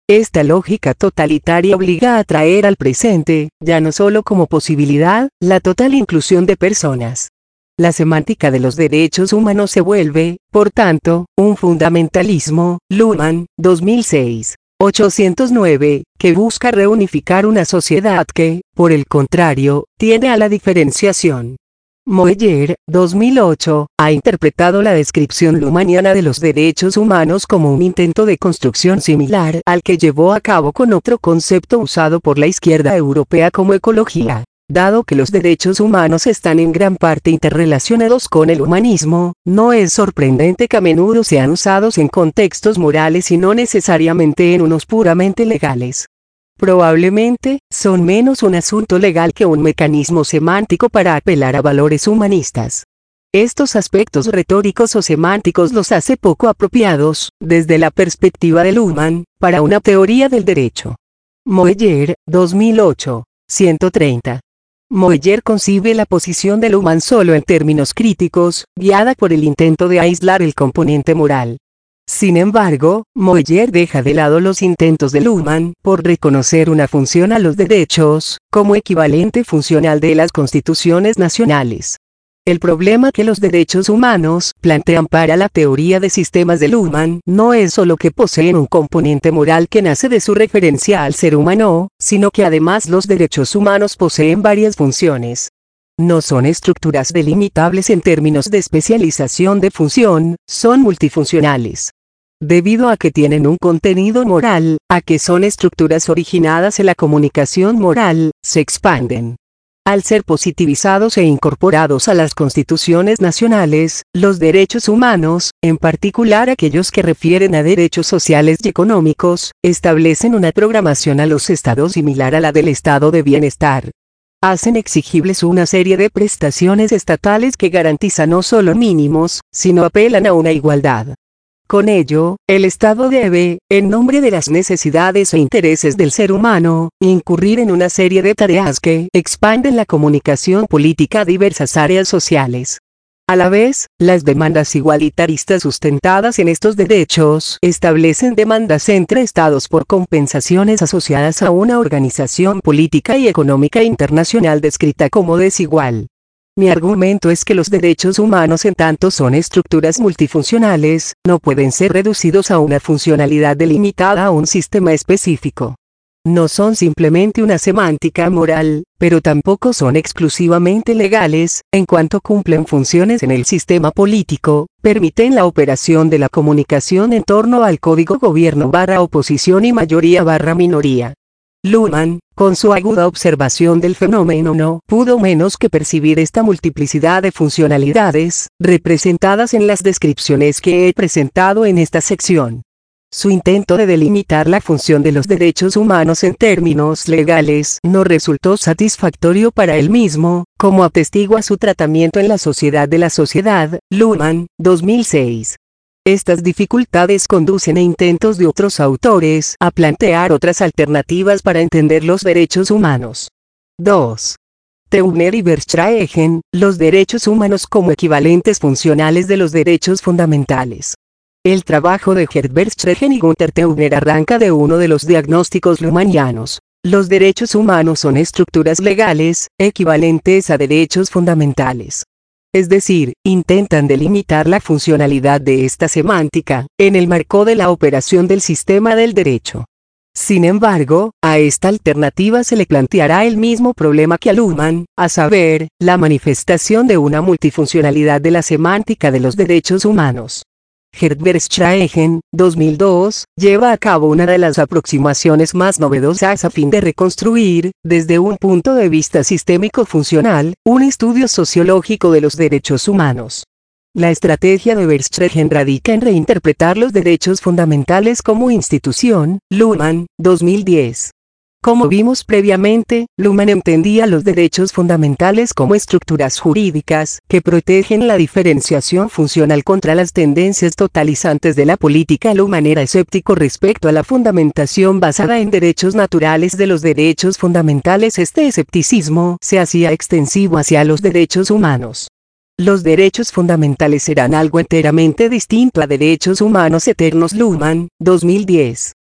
Esta lógica totalitaria obliga a traer al presente, ya no solo como posibilidad, la total inclusión de personas. La semántica de los derechos humanos se vuelve, por tanto, un fundamentalismo. Luhmann, dos mil seis. ochocientos nueve, que busca reunificar una sociedad que, por el contrario, tiende a la diferenciación. Moeller, dos mil ocho, ha interpretado la descripción luhmanniana de los derechos humanos como un intento de construcción similar al que llevó a cabo con otro concepto usado por la izquierda europea como ecología. Dado que los derechos humanos están en gran parte interrelacionados con el humanismo, no es sorprendente que a menudo sean usados en contextos morales y no necesariamente en unos puramente legales. Probablemente, son menos un asunto legal que un mecanismo semántico para apelar a valores humanistas. Estos aspectos retóricos o semánticos los hace poco apropiados, desde la perspectiva de Luhmann, para una teoría del derecho. Moeller, dos mil ocho, ciento treinta. Moeller concibe la posición de Luhmann solo en términos críticos, guiada por el intento de aislar el componente moral. Sin embargo, Moeller deja de lado los intentos de Luhmann por reconocer una función a los derechos, como equivalente funcional de las constituciones nacionales. El problema que los derechos humanos plantean para la teoría de sistemas de Luhmann no es solo que poseen un componente moral que nace de su referencia al ser humano, sino que además los derechos humanos poseen varias funciones. No son estructuras delimitables en términos de especialización de función, son multifuncionales. Debido a que tienen un contenido moral, a que son estructuras originadas en la comunicación moral, se expanden. Al ser positivizados e incorporados a las constituciones nacionales, los derechos humanos, en particular aquellos que refieren a derechos sociales y económicos, establecen una programación a los estados similar a la del estado de bienestar. Hacen exigibles una serie de prestaciones estatales que garantizan no solo mínimos, sino apelan a una igualdad. Con ello, el Estado debe, en nombre de las necesidades e intereses del ser humano, incurrir en una serie de tareas que expanden la comunicación política a diversas áreas sociales. A la vez, las demandas igualitaristas sustentadas en estos derechos establecen demandas entre estados por compensaciones asociadas a una organización política y económica internacional descrita como desigual. Mi argumento es que los derechos humanos, en tanto son estructuras multifuncionales, no pueden ser reducidos a una funcionalidad delimitada a un sistema específico. No son simplemente una semántica moral, pero tampoco son exclusivamente legales, en cuanto cumplen funciones en el sistema político, permiten la operación de la comunicación en torno al código gobierno barra oposición y mayoría barra minoría. Luhmann, con su aguda observación del fenómeno, no pudo menos que percibir esta multiplicidad de funcionalidades, representadas en las descripciones que he presentado en esta sección. Su intento de delimitar la función de los derechos humanos en términos legales no resultó satisfactorio para él mismo, como atestigua su tratamiento en La Sociedad de la Sociedad, Luhmann, dos mil seis. Estas dificultades conducen a intentos de otros autores a plantear otras alternativas para entender los derechos humanos. dos. Teubner y Verstraegen, los derechos humanos como equivalentes funcionales de los derechos fundamentales. El trabajo de Gerd Verstraegen y Günther Teubner arranca de uno de los diagnósticos luhmannianos. Los derechos humanos son estructuras legales, equivalentes a derechos fundamentales. Es decir, intentan delimitar la funcionalidad de esta semántica, en el marco de la operación del sistema del derecho. Sin embargo, a esta alternativa se le planteará el mismo problema que a Luhmann, a saber, la manifestación de una multifuncionalidad de la semántica de los derechos humanos. Gerd Verstraegen, dos mil dos, lleva a cabo una de las aproximaciones más novedosas a fin de reconstruir, desde un punto de vista sistémico-funcional, un estudio sociológico de los derechos humanos. La estrategia de Verstraegen radica en reinterpretar los derechos fundamentales como institución. Luhmann, dos mil diez. Como vimos previamente, Luhmann entendía los derechos fundamentales como estructuras jurídicas que protegen la diferenciación funcional contra las tendencias totalizantes de la política. Luhmann era escéptico respecto a la fundamentación basada en derechos naturales de los derechos fundamentales. Este escepticismo se hacía extensivo hacia los derechos humanos. Los derechos fundamentales serán algo enteramente distinto a derechos humanos eternos. Luhmann, dos mil diez.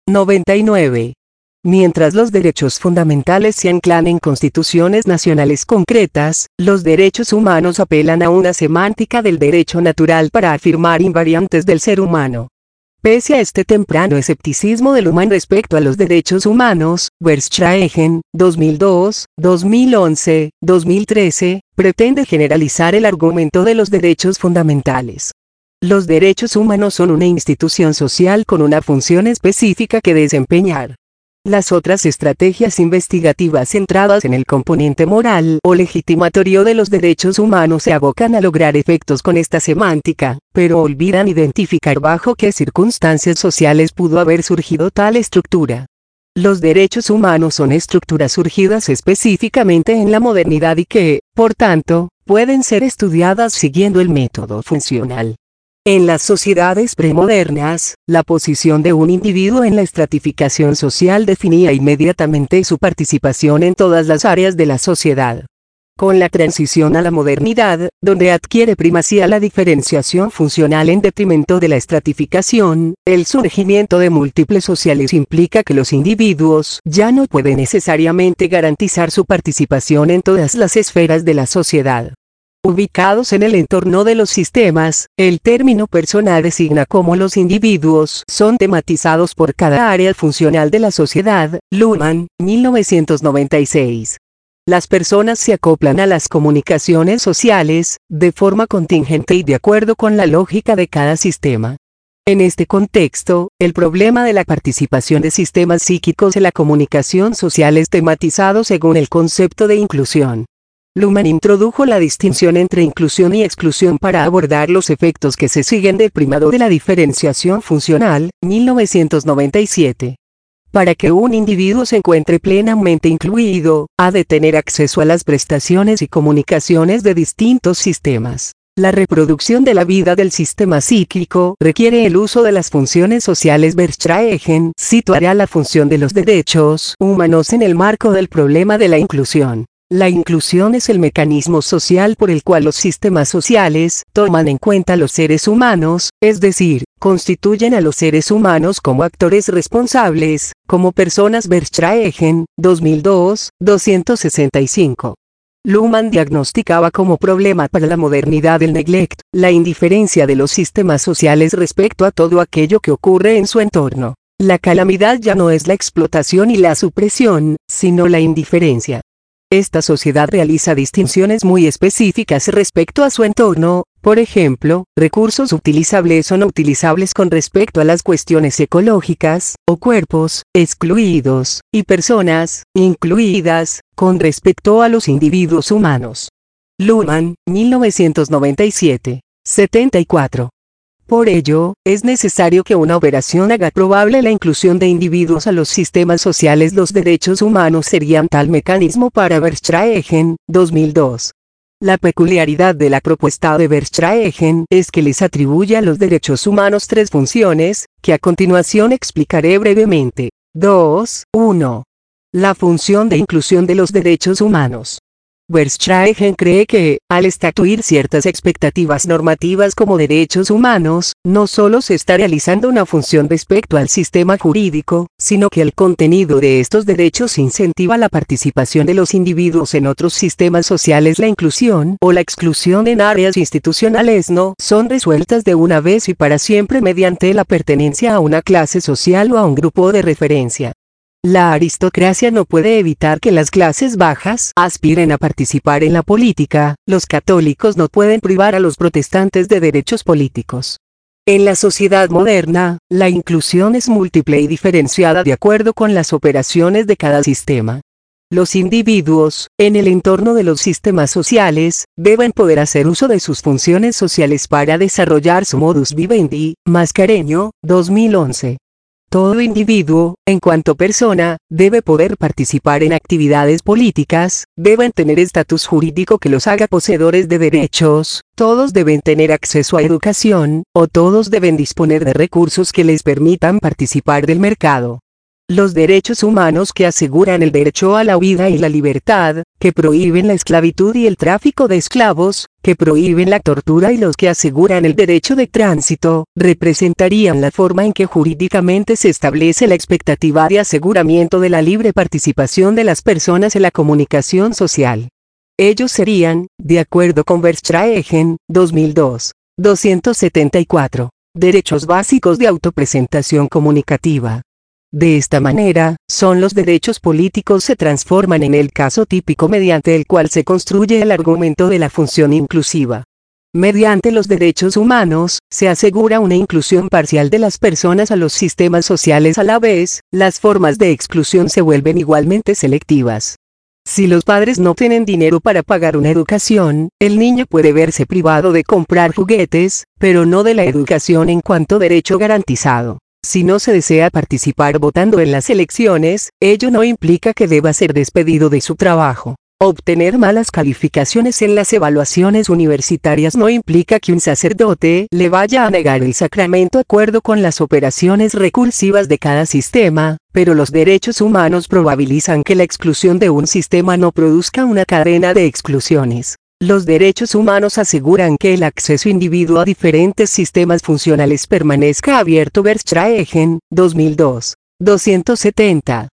noventa y nueve. Mientras los derechos fundamentales se anclan en constituciones nacionales concretas, los derechos humanos apelan a una semántica del derecho natural para afirmar invariantes del ser humano. Pese a este temprano escepticismo del Luhmann respecto a los derechos humanos, Verstraegen, dos mil dos, dos mil once, dos mil trece, pretende generalizar el argumento de los derechos fundamentales. Los derechos humanos son una institución social con una función específica que desempeñar. Las otras estrategias investigativas centradas en el componente moral o legitimatorio de los derechos humanos se abocan a lograr efectos con esta semántica, pero olvidan identificar bajo qué circunstancias sociales pudo haber surgido tal estructura. Los derechos humanos son estructuras surgidas específicamente en la modernidad y que, por tanto, pueden ser estudiadas siguiendo el método funcional. En las sociedades premodernas, la posición de un individuo en la estratificación social definía inmediatamente su participación en todas las áreas de la sociedad. Con la transición a la modernidad, donde adquiere primacía la diferenciación funcional en detrimento de la estratificación, el surgimiento de múltiples sociales implica que los individuos ya no pueden necesariamente garantizar su participación en todas las esferas de la sociedad. Ubicados en el entorno de los sistemas, el término persona designa cómo los individuos son tematizados por cada área funcional de la sociedad. Luhmann, mil novecientos noventa y seis. Las personas se acoplan a las comunicaciones sociales, de forma contingente y de acuerdo con la lógica de cada sistema. En este contexto, el problema de la participación de sistemas psíquicos en la comunicación social es tematizado según el concepto de inclusión. Luhmann introdujo la distinción entre inclusión y exclusión para abordar los efectos que se siguen del primado de la diferenciación funcional. mil novecientos noventa y siete. Para que un individuo se encuentre plenamente incluido, ha de tener acceso a las prestaciones y comunicaciones de distintos sistemas. La reproducción de la vida del sistema psíquico requiere el uso de las funciones sociales. Verstraegen situará la función de los derechos humanos en el marco del problema de la inclusión. La inclusión es el mecanismo social por el cual los sistemas sociales toman en cuenta a los seres humanos, es decir, constituyen a los seres humanos como actores responsables, como personas. Verstraegen, dos mil dos, doscientos sesenta y cinco. Luhmann diagnosticaba como problema para la modernidad el neglect, la indiferencia de los sistemas sociales respecto a todo aquello que ocurre en su entorno. La calamidad ya no es la explotación y la supresión, sino la indiferencia. Esta sociedad realiza distinciones muy específicas respecto a su entorno, por ejemplo, recursos utilizables o no utilizables con respecto a las cuestiones ecológicas, o cuerpos excluidos, y personas incluidas, con respecto a los individuos humanos. Luhmann, mil novecientos noventa y siete, setenta y cuatro. Por ello, es necesario que una operación haga probable la inclusión de individuos a los sistemas sociales. Los derechos humanos serían tal mecanismo para Verstraegen, dos mil dos. La peculiaridad de la propuesta de Verstraegen es que les atribuye a los derechos humanos tres funciones, que a continuación explicaré brevemente. dos. uno. La función de inclusión de los derechos humanos. Verstraegen cree que, al estatuir ciertas expectativas normativas como derechos humanos, no solo se está realizando una función respecto al sistema jurídico, sino que el contenido de estos derechos incentiva la participación de los individuos en otros sistemas sociales. La inclusión o la exclusión en áreas institucionales no son resueltas de una vez y para siempre mediante la pertenencia a una clase social o a un grupo de referencia. La aristocracia no puede evitar que las clases bajas aspiren a participar en la política, los católicos no pueden privar a los protestantes de derechos políticos. En la sociedad moderna, la inclusión es múltiple y diferenciada de acuerdo con las operaciones de cada sistema. Los individuos, en el entorno de los sistemas sociales, deben poder hacer uso de sus funciones sociales para desarrollar su modus vivendi. Mascareño, dos mil once. Todo individuo, en cuanto persona, debe poder participar en actividades políticas, deben tener estatus jurídico que los haga poseedores de derechos, todos deben tener acceso a educación, o todos deben disponer de recursos que les permitan participar del mercado. Los derechos humanos que aseguran el derecho a la vida y la libertad, que prohíben la esclavitud y el tráfico de esclavos, que prohíben la tortura y los que aseguran el derecho de tránsito, representarían la forma en que jurídicamente se establece la expectativa de aseguramiento de la libre participación de las personas en la comunicación social. Ellos serían, de acuerdo con Verstraegen, dos mil dos, doscientos setenta y cuatro, derechos básicos de autopresentación comunicativa. De esta manera, son los derechos políticos se transforman en el caso típico mediante el cual se construye el argumento de la función inclusiva. Mediante los derechos humanos, se asegura una inclusión parcial de las personas a los sistemas sociales a la vez, las formas de exclusión se vuelven igualmente selectivas. Si los padres no tienen dinero para pagar una educación, el niño puede verse privado de comprar juguetes, pero no de la educación en cuanto derecho garantizado. Si no se desea participar votando en las elecciones, ello no implica que deba ser despedido de su trabajo. Obtener malas calificaciones en las evaluaciones universitarias no implica que un sacerdote le vaya a negar el sacramento de acuerdo con las operaciones recursivas de cada sistema, pero los derechos humanos probabilizan que la exclusión de un sistema no produzca una cadena de exclusiones. Los derechos humanos aseguran que el acceso individuo a diferentes sistemas funcionales permanezca abierto. Verstraegen, dos mil dos, doscientos setenta.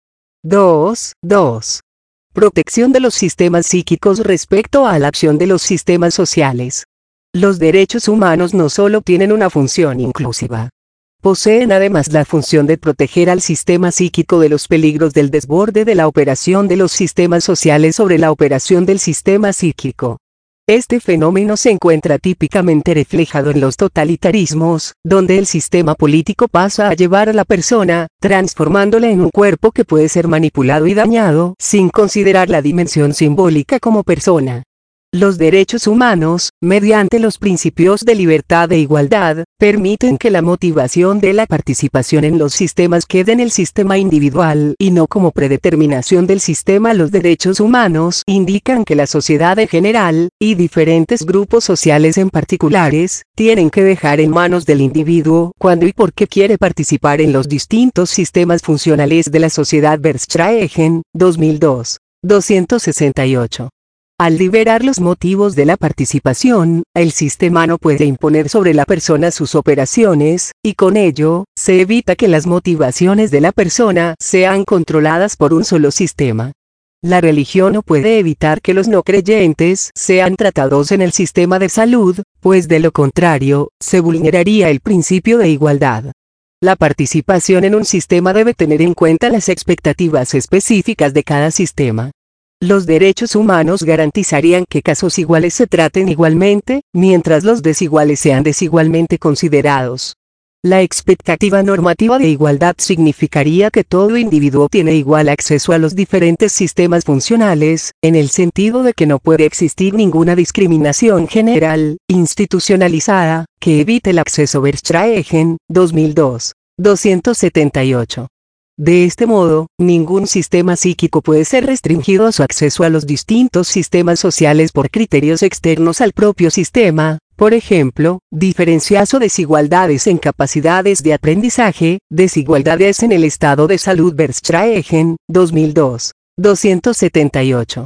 dos, dos. Protección de los sistemas psíquicos respecto a la acción de los sistemas sociales. Los derechos humanos no solo tienen una función inclusiva. Poseen además la función de proteger al sistema psíquico de los peligros del desborde de la operación de los sistemas sociales sobre la operación del sistema psíquico. Este fenómeno se encuentra típicamente reflejado en los totalitarismos, donde el sistema político pasa a llevar a la persona, transformándola en un cuerpo que puede ser manipulado y dañado, sin considerar la dimensión simbólica como persona. Los derechos humanos, mediante los principios de libertad e igualdad, permiten que la motivación de la participación en los sistemas quede en el sistema individual y no como predeterminación del sistema. Los derechos humanos indican que la sociedad en general, y diferentes grupos sociales en particulares, tienen que dejar en manos del individuo cuándo y por qué quiere participar en los distintos sistemas funcionales de la sociedad. Verstraegen, dos mil dos, doscientos sesenta y ocho. Al liberar los motivos de la participación, el sistema no puede imponer sobre la persona sus operaciones, y con ello, se evita que las motivaciones de la persona sean controladas por un solo sistema. La religión no puede evitar que los no creyentes sean tratados en el sistema de salud, pues de lo contrario, se vulneraría el principio de igualdad. La participación en un sistema debe tener en cuenta las expectativas específicas de cada sistema. Los derechos humanos garantizarían que casos iguales se traten igualmente, mientras los desiguales sean desigualmente considerados. La expectativa normativa de igualdad significaría que todo individuo tiene igual acceso a los diferentes sistemas funcionales, en el sentido de que no puede existir ninguna discriminación general, institucionalizada, que evite el acceso. Verstraegen, dos mil dos, doscientos setenta y ocho. De este modo, ningún sistema psíquico puede ser restringido a su acceso a los distintos sistemas sociales por criterios externos al propio sistema, por ejemplo, diferencias o desigualdades en capacidades de aprendizaje, desigualdades en el estado de salud. Verstraegen, dos mil dos, doscientos setenta y ocho.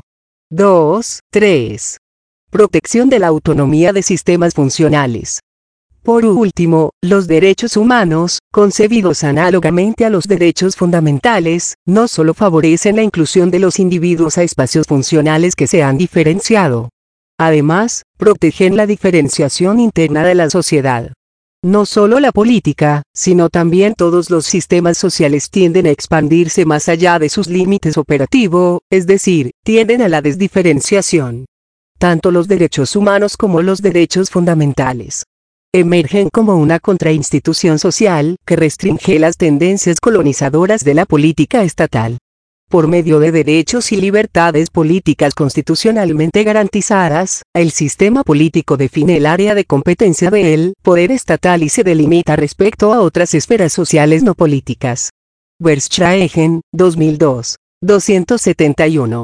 dos, tres. Protección de la autonomía de sistemas funcionales. Por último, los derechos humanos, concebidos análogamente a los derechos fundamentales, no solo favorecen la inclusión de los individuos a espacios funcionales que se han diferenciado. Además, protegen la diferenciación interna de la sociedad. No solo la política, sino también todos los sistemas sociales tienden a expandirse más allá de sus límites operativos, es decir, tienden a la desdiferenciación. Tanto los derechos humanos como los derechos fundamentales emergen como una contrainstitución social que restringe las tendencias colonizadoras de la política estatal. Por medio de derechos y libertades políticas constitucionalmente garantizadas, el sistema político define el área de competencia del poder estatal y se delimita respecto a otras esferas sociales no políticas. Verstraegen, dos mil dos, doscientos setenta y uno.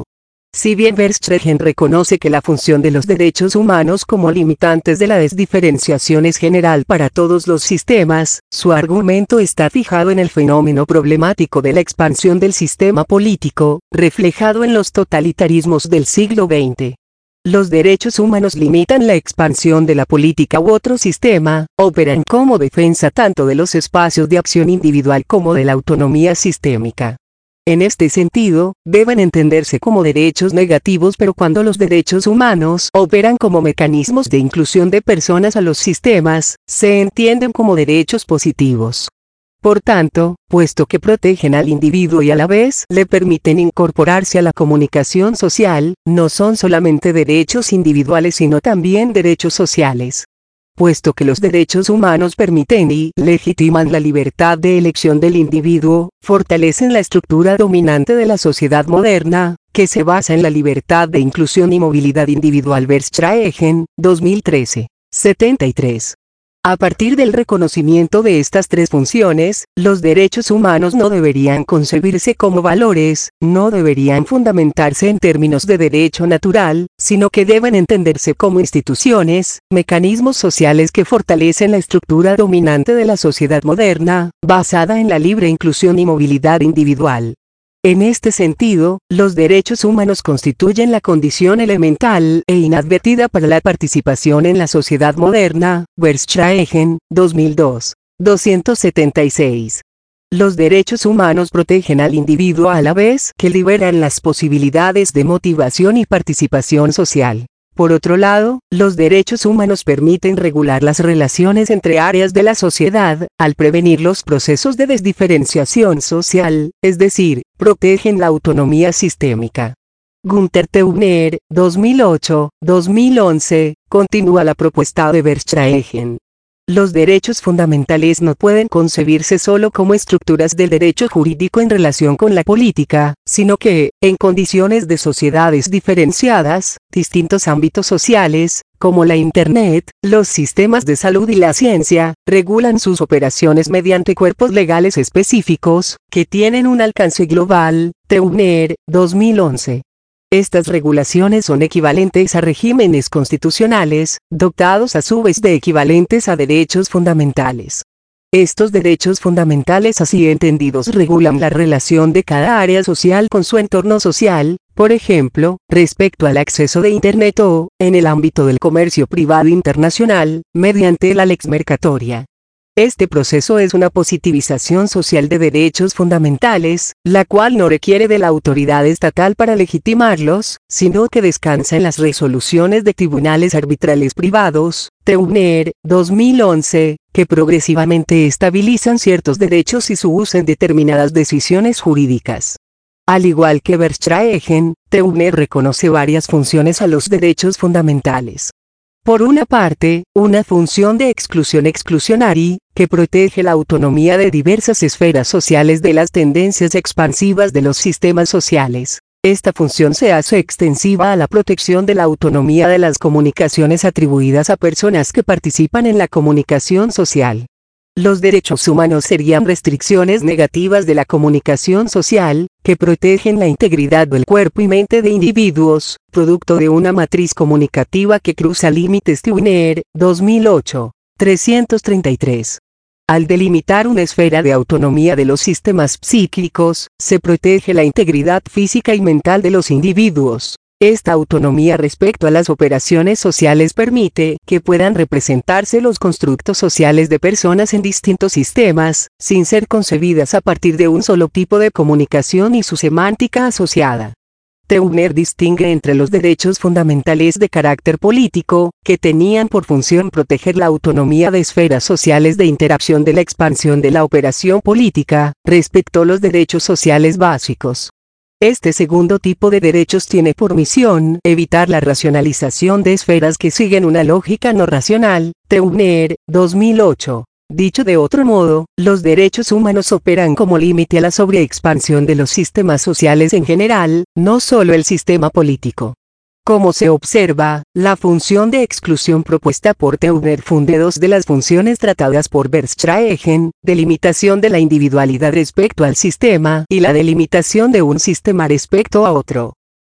Si bien Verstregen reconoce que la función de los derechos humanos como limitantes de la desdiferenciación es general para todos los sistemas, su argumento está fijado en el fenómeno problemático de la expansión del sistema político, reflejado en los totalitarismos del siglo veinte. Los derechos humanos limitan la expansión de la política u otro sistema, operan como defensa tanto de los espacios de acción individual como de la autonomía sistémica. En este sentido, deben entenderse como derechos negativos, pero cuando los derechos humanos operan como mecanismos de inclusión de personas a los sistemas, se entienden como derechos positivos. Por tanto, puesto que protegen al individuo y a la vez le permiten incorporarse a la comunicación social, no son solamente derechos individuales sino también derechos sociales. Puesto que los derechos humanos permiten y legitiman la libertad de elección del individuo, fortalecen la estructura dominante de la sociedad moderna, que se basa en la libertad de inclusión y movilidad individual. Verstraegen, dos mil trece, setenta y tres. A partir del reconocimiento de estas tres funciones, los derechos humanos no deberían concebirse como valores, no deberían fundamentarse en términos de derecho natural, sino que deben entenderse como instituciones, mecanismos sociales que fortalecen la estructura dominante de la sociedad moderna, basada en la libre inclusión y movilidad individual. En este sentido, los derechos humanos constituyen la condición elemental e inadvertida para la participación en la sociedad moderna. Verstraegen, dos mil dos, doscientos setenta y seis. Los derechos humanos protegen al individuo a la vez que liberan las posibilidades de motivación y participación social. Por otro lado, los derechos humanos permiten regular las relaciones entre áreas de la sociedad, al prevenir los procesos de desdiferenciación social, es decir, protegen la autonomía sistémica. Günther Teubner, dos mil ocho, dos mil once, continúa la propuesta de Verstraegen. Los derechos fundamentales no pueden concebirse solo como estructuras del derecho jurídico en relación con la política, sino que, en condiciones de sociedades diferenciadas, distintos ámbitos sociales, como la Internet, los sistemas de salud y la ciencia, regulan sus operaciones mediante cuerpos legales específicos, que tienen un alcance global. Teubner, dos mil once. Estas regulaciones son equivalentes a regímenes constitucionales, dotados a su vez de equivalentes a derechos fundamentales. Estos derechos fundamentales así entendidos regulan la relación de cada área social con su entorno social, por ejemplo, respecto al acceso de Internet o, en el ámbito del comercio privado internacional, mediante la lex mercatoria. Este proceso es una positivización social de derechos fundamentales, la cual no requiere de la autoridad estatal para legitimarlos, sino que descansa en las resoluciones de tribunales arbitrales privados. Teubner, dos mil once, que progresivamente estabilizan ciertos derechos y su uso en determinadas decisiones jurídicas. Al igual que Verstraegen, Teubner reconoce varias funciones a los derechos fundamentales. Por una parte, una función de exclusión exclusionari, que protege la autonomía de diversas esferas sociales de las tendencias expansivas de los sistemas sociales. Esta función se hace extensiva a la protección de la autonomía de las comunicaciones atribuidas a personas que participan en la comunicación social. Los derechos humanos serían restricciones negativas de la comunicación social, que protegen la integridad del cuerpo y mente de individuos, producto de una matriz comunicativa que cruza límites. Teubner, dos mil ocho, trescientos treinta y tres. Al delimitar una esfera de autonomía de los sistemas psíquicos, se protege la integridad física y mental de los individuos. Esta autonomía respecto a las operaciones sociales permite que puedan representarse los constructos sociales de personas en distintos sistemas, sin ser concebidas a partir de un solo tipo de comunicación y su semántica asociada. Teubner distingue entre los derechos fundamentales de carácter político, que tenían por función proteger la autonomía de esferas sociales de interacción de la expansión de la operación política, respecto a los derechos sociales básicos. Este segundo tipo de derechos tiene por misión evitar la racionalización de esferas que siguen una lógica no racional. Teubner, dos mil ocho. Dicho de otro modo, los derechos humanos operan como límite a la sobreexpansión de los sistemas sociales en general, no solo el sistema político. Como se observa, la función de exclusión propuesta por Teubner funde dos de las funciones tratadas por Verstraegen, delimitación de la individualidad respecto al sistema y la delimitación de un sistema respecto a otro.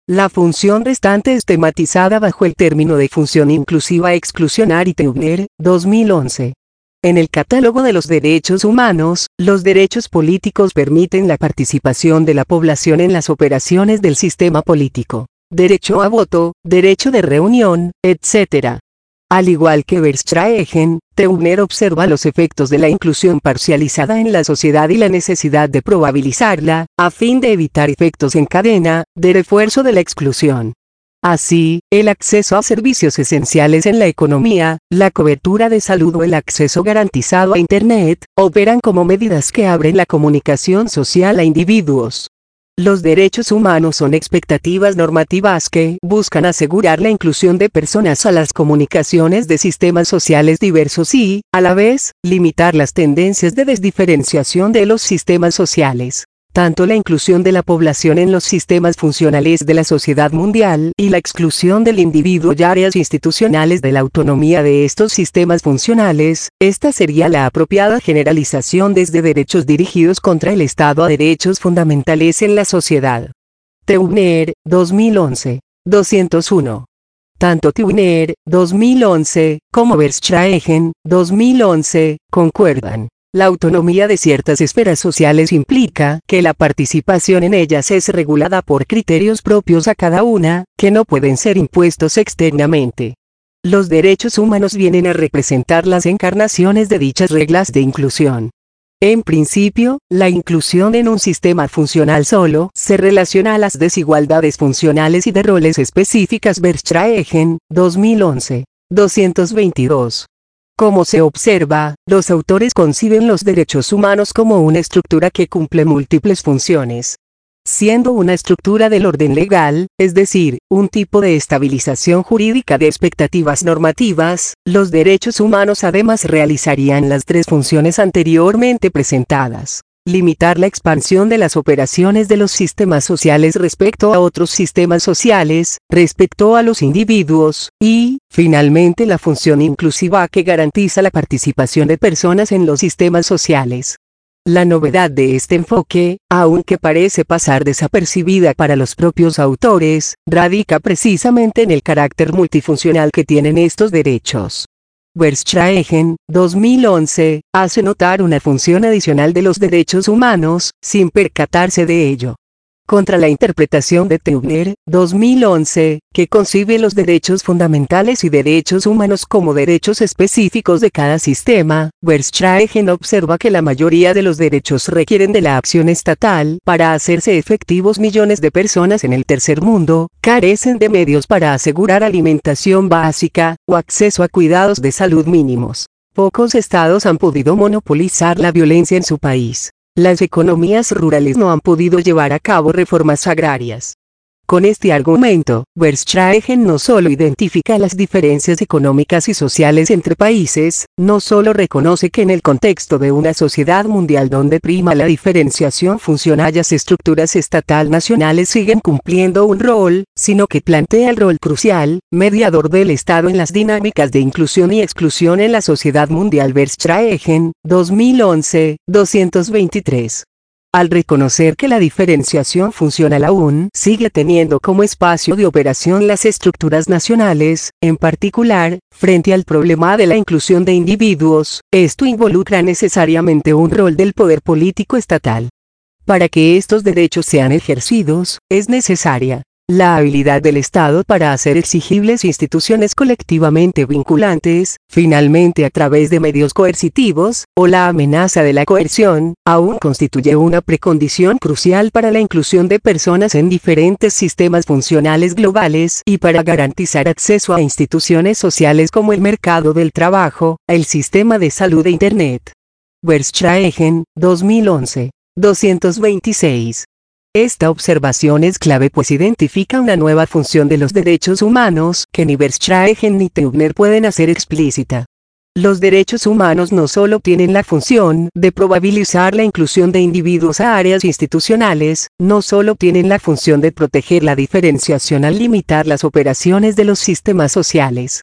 La función restante es tematizada bajo el término de función inclusiva exclusionar y Teubner, dos mil once. En el catálogo de los derechos humanos, los derechos políticos permiten la participación de la población en las operaciones del sistema político, derecho a voto, derecho de reunión, etcétera. Al igual que Verstraegen, Teubner observa los efectos de la inclusión parcializada en la sociedad y la necesidad de probabilizarla, a fin de evitar efectos en cadena, de refuerzo de la exclusión. Así, el acceso a servicios esenciales en la economía, la cobertura de salud o el acceso garantizado a Internet, operan como medidas que abren la comunicación social a individuos. Los derechos humanos son expectativas normativas que buscan asegurar la inclusión de personas a las comunicaciones de sistemas sociales diversos y, a la vez, limitar las tendencias de desdiferenciación de los sistemas sociales. Tanto la inclusión de la población en los sistemas funcionales de la sociedad mundial y la exclusión del individuo y áreas institucionales de la autonomía de estos sistemas funcionales, esta sería la apropiada generalización desde derechos dirigidos contra el Estado a derechos fundamentales en la sociedad. Teubner, dos mil once, doscientos uno. Tanto Teubner, dos mil once, como Verstraegen, dos mil once, concuerdan. La autonomía de ciertas esferas sociales implica que la participación en ellas es regulada por criterios propios a cada una, que no pueden ser impuestos externamente. Los derechos humanos vienen a representar las encarnaciones de dichas reglas de inclusión. En principio, la inclusión en un sistema funcional solo se relaciona a las desigualdades funcionales y de roles específicas. Verstraegen, dos mil once, doscientos veintidós. Como se observa, los autores conciben los derechos humanos como una estructura que cumple múltiples funciones. Siendo una estructura del orden legal, es decir, un tipo de estabilización jurídica de expectativas normativas, los derechos humanos además realizarían las tres funciones anteriormente presentadas. Limitar la expansión de las operaciones de los sistemas sociales respecto a otros sistemas sociales, respecto a los individuos, y, finalmente, la función inclusiva que garantiza la participación de personas en los sistemas sociales. La novedad de este enfoque, aunque parece pasar desapercibida para los propios autores, radica precisamente en el carácter multifuncional que tienen estos derechos. Verstraegen, dos mil once, hace notar una función adicional de los derechos humanos, sin percatarse de ello. Contra la interpretación de Teubner, dos mil once, que concibe los derechos fundamentales y derechos humanos como derechos específicos de cada sistema, Verstraegen observa que la mayoría de los derechos requieren de la acción estatal para hacerse efectivos. Millones de personas en el tercer mundo carecen de medios para asegurar alimentación básica o acceso a cuidados de salud mínimos. Pocos estados han podido monopolizar la violencia en su país. Las economías rurales no han podido llevar a cabo reformas agrarias. Con este argumento, Verstraegen no solo identifica las diferencias económicas y sociales entre países, no solo reconoce que en el contexto de una sociedad mundial donde prima la diferenciación funcional, las estructuras estatal nacionales siguen cumpliendo un rol, sino que plantea el rol crucial, mediador del Estado en las dinámicas de inclusión y exclusión en la sociedad mundial. Verstraegen, dos mil once, doscientos veintitrés. Al reconocer que la diferenciación funcional aún sigue teniendo como espacio de operación las estructuras nacionales, en particular, frente al problema de la inclusión de individuos, esto involucra necesariamente un rol del poder político estatal. Para que estos derechos sean ejercidos, es necesaria la habilidad del Estado para hacer exigibles instituciones colectivamente vinculantes, finalmente a través de medios coercitivos, o la amenaza de la coerción, aún constituye una precondición crucial para la inclusión de personas en diferentes sistemas funcionales globales y para garantizar acceso a instituciones sociales como el mercado del trabajo, el sistema de salud e Internet. Verstraegen, dos mil once, doscientos veintiséis. Esta observación es clave pues identifica una nueva función de los derechos humanos que ni Verstraegen ni Teubner pueden hacer explícita. Los derechos humanos no solo tienen la función de probabilizar la inclusión de individuos a áreas institucionales, no solo tienen la función de proteger la diferenciación al limitar las operaciones de los sistemas sociales.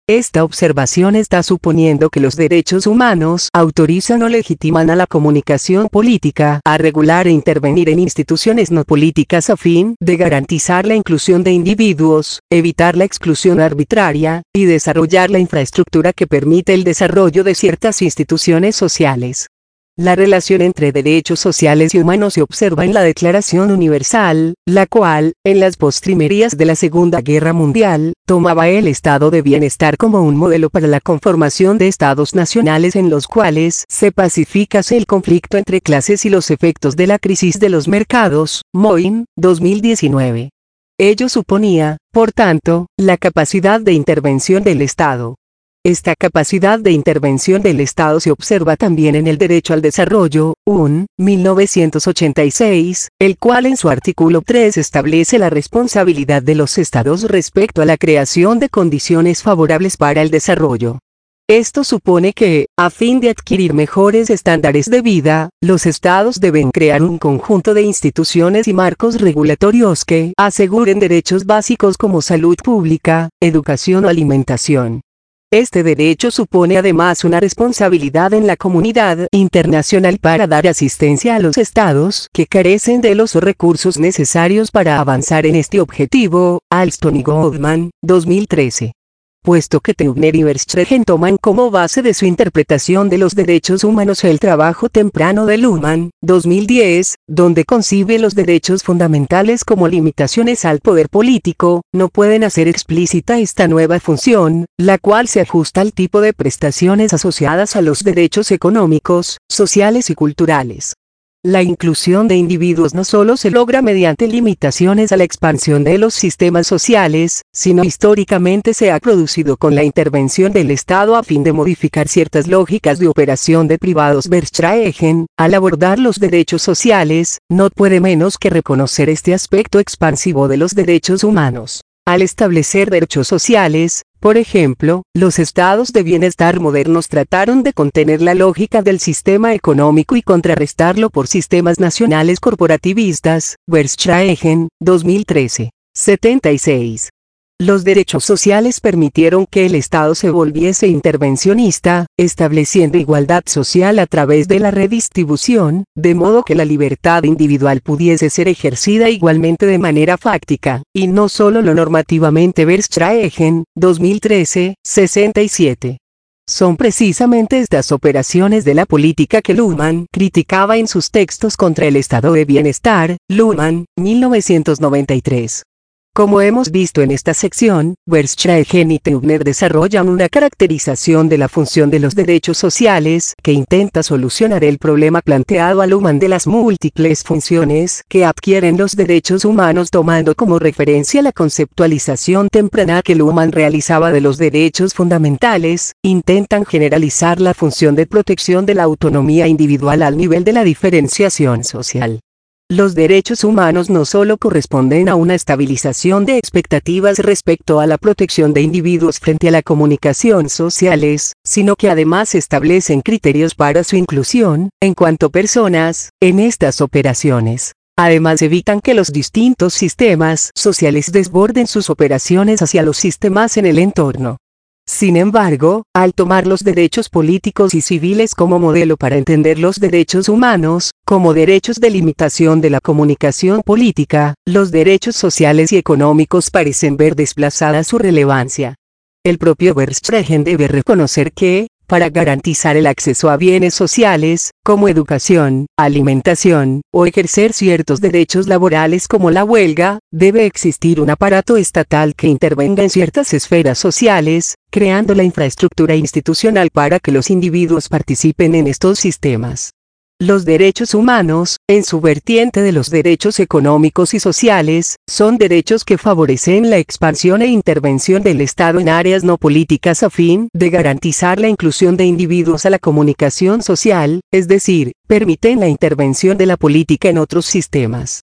Esta observación está suponiendo que los derechos humanos autorizan o legitiman a la comunicación política a regular e intervenir en instituciones no políticas a fin de garantizar la inclusión de individuos, evitar la exclusión arbitraria, y desarrollar la infraestructura que permite el desarrollo de ciertas instituciones sociales. La relación entre derechos sociales y humanos se observa en la Declaración Universal, la cual, en las postrimerías de la Segunda Guerra Mundial, tomaba el estado de bienestar como un modelo para la conformación de estados nacionales en los cuales se pacificase el conflicto entre clases y los efectos de la crisis de los mercados. Moin, dos mil diecinueve. Ello suponía, por tanto, la capacidad de intervención del Estado. Esta capacidad de intervención del Estado se observa también en el Derecho al Desarrollo, U N, mil novecientos ochenta y seis, el cual en su artículo tres establece la responsabilidad de los Estados respecto a la creación de condiciones favorables para el desarrollo. Esto supone que, a fin de adquirir mejores estándares de vida, los Estados deben crear un conjunto de instituciones y marcos regulatorios que aseguren derechos básicos como salud pública, educación o alimentación. Este derecho supone además una responsabilidad en la comunidad internacional para dar asistencia a los estados que carecen de los recursos necesarios para avanzar en este objetivo. Alston y Goldman, dos mil trece. Puesto que Teubner y Verstregen toman como base de su interpretación de los derechos humanos el trabajo temprano de Luhmann, dos mil diez, donde concibe los derechos fundamentales como limitaciones al poder político, no pueden hacer explícita esta nueva función, la cual se ajusta al tipo de prestaciones asociadas a los derechos económicos, sociales y culturales. La inclusión de individuos no solo se logra mediante limitaciones a la expansión de los sistemas sociales, sino históricamente se ha producido con la intervención del Estado a fin de modificar ciertas lógicas de operación de privados. Verstraegen, al abordar los derechos sociales, no puede menos que reconocer este aspecto expansivo de los derechos humanos. Al establecer derechos sociales, por ejemplo, los estados de bienestar modernos trataron de contener la lógica del sistema económico y contrarrestarlo por sistemas nacionales corporativistas. Verstraegen, dos mil trece. setenta y seis. Los derechos sociales permitieron que el Estado se volviese intervencionista, estableciendo igualdad social a través de la redistribución, de modo que la libertad individual pudiese ser ejercida igualmente de manera fáctica, y no solo lo normativamente. Verstraegen, dos mil trece, sesenta y siete. Son precisamente estas operaciones de la política que Luhmann criticaba en sus textos contra el estado de bienestar. Luhmann, mil novecientos noventa y tres. Como hemos visto en esta sección, Verstraegen y Teubner desarrollan una caracterización de la función de los derechos sociales que intenta solucionar el problema planteado a Luhmann de las múltiples funciones que adquieren los derechos humanos, tomando como referencia la conceptualización temprana que Luhmann realizaba de los derechos fundamentales. Intentan generalizar la función de protección de la autonomía individual al nivel de la diferenciación social. Los derechos humanos no solo corresponden a una estabilización de expectativas respecto a la protección de individuos frente a la comunicación sociales, sino que además establecen criterios para su inclusión, en cuanto personas, en estas operaciones. Además evitan que los distintos sistemas sociales desborden sus operaciones hacia los sistemas en el entorno. Sin embargo, al tomar los derechos políticos y civiles como modelo para entender los derechos humanos, como derechos de limitación de la comunicación política, los derechos sociales y económicos parecen ver desplazada su relevancia. El propio Verstraegen debe reconocer que, para garantizar el acceso a bienes sociales, como educación, alimentación, o ejercer ciertos derechos laborales como la huelga, debe existir un aparato estatal que intervenga en ciertas esferas sociales, creando la infraestructura institucional para que los individuos participen en estos sistemas. Los derechos humanos, en su vertiente de los derechos económicos y sociales, son derechos que favorecen la expansión e intervención del Estado en áreas no políticas a fin de garantizar la inclusión de individuos a la comunicación social, es decir, permiten la intervención de la política en otros sistemas.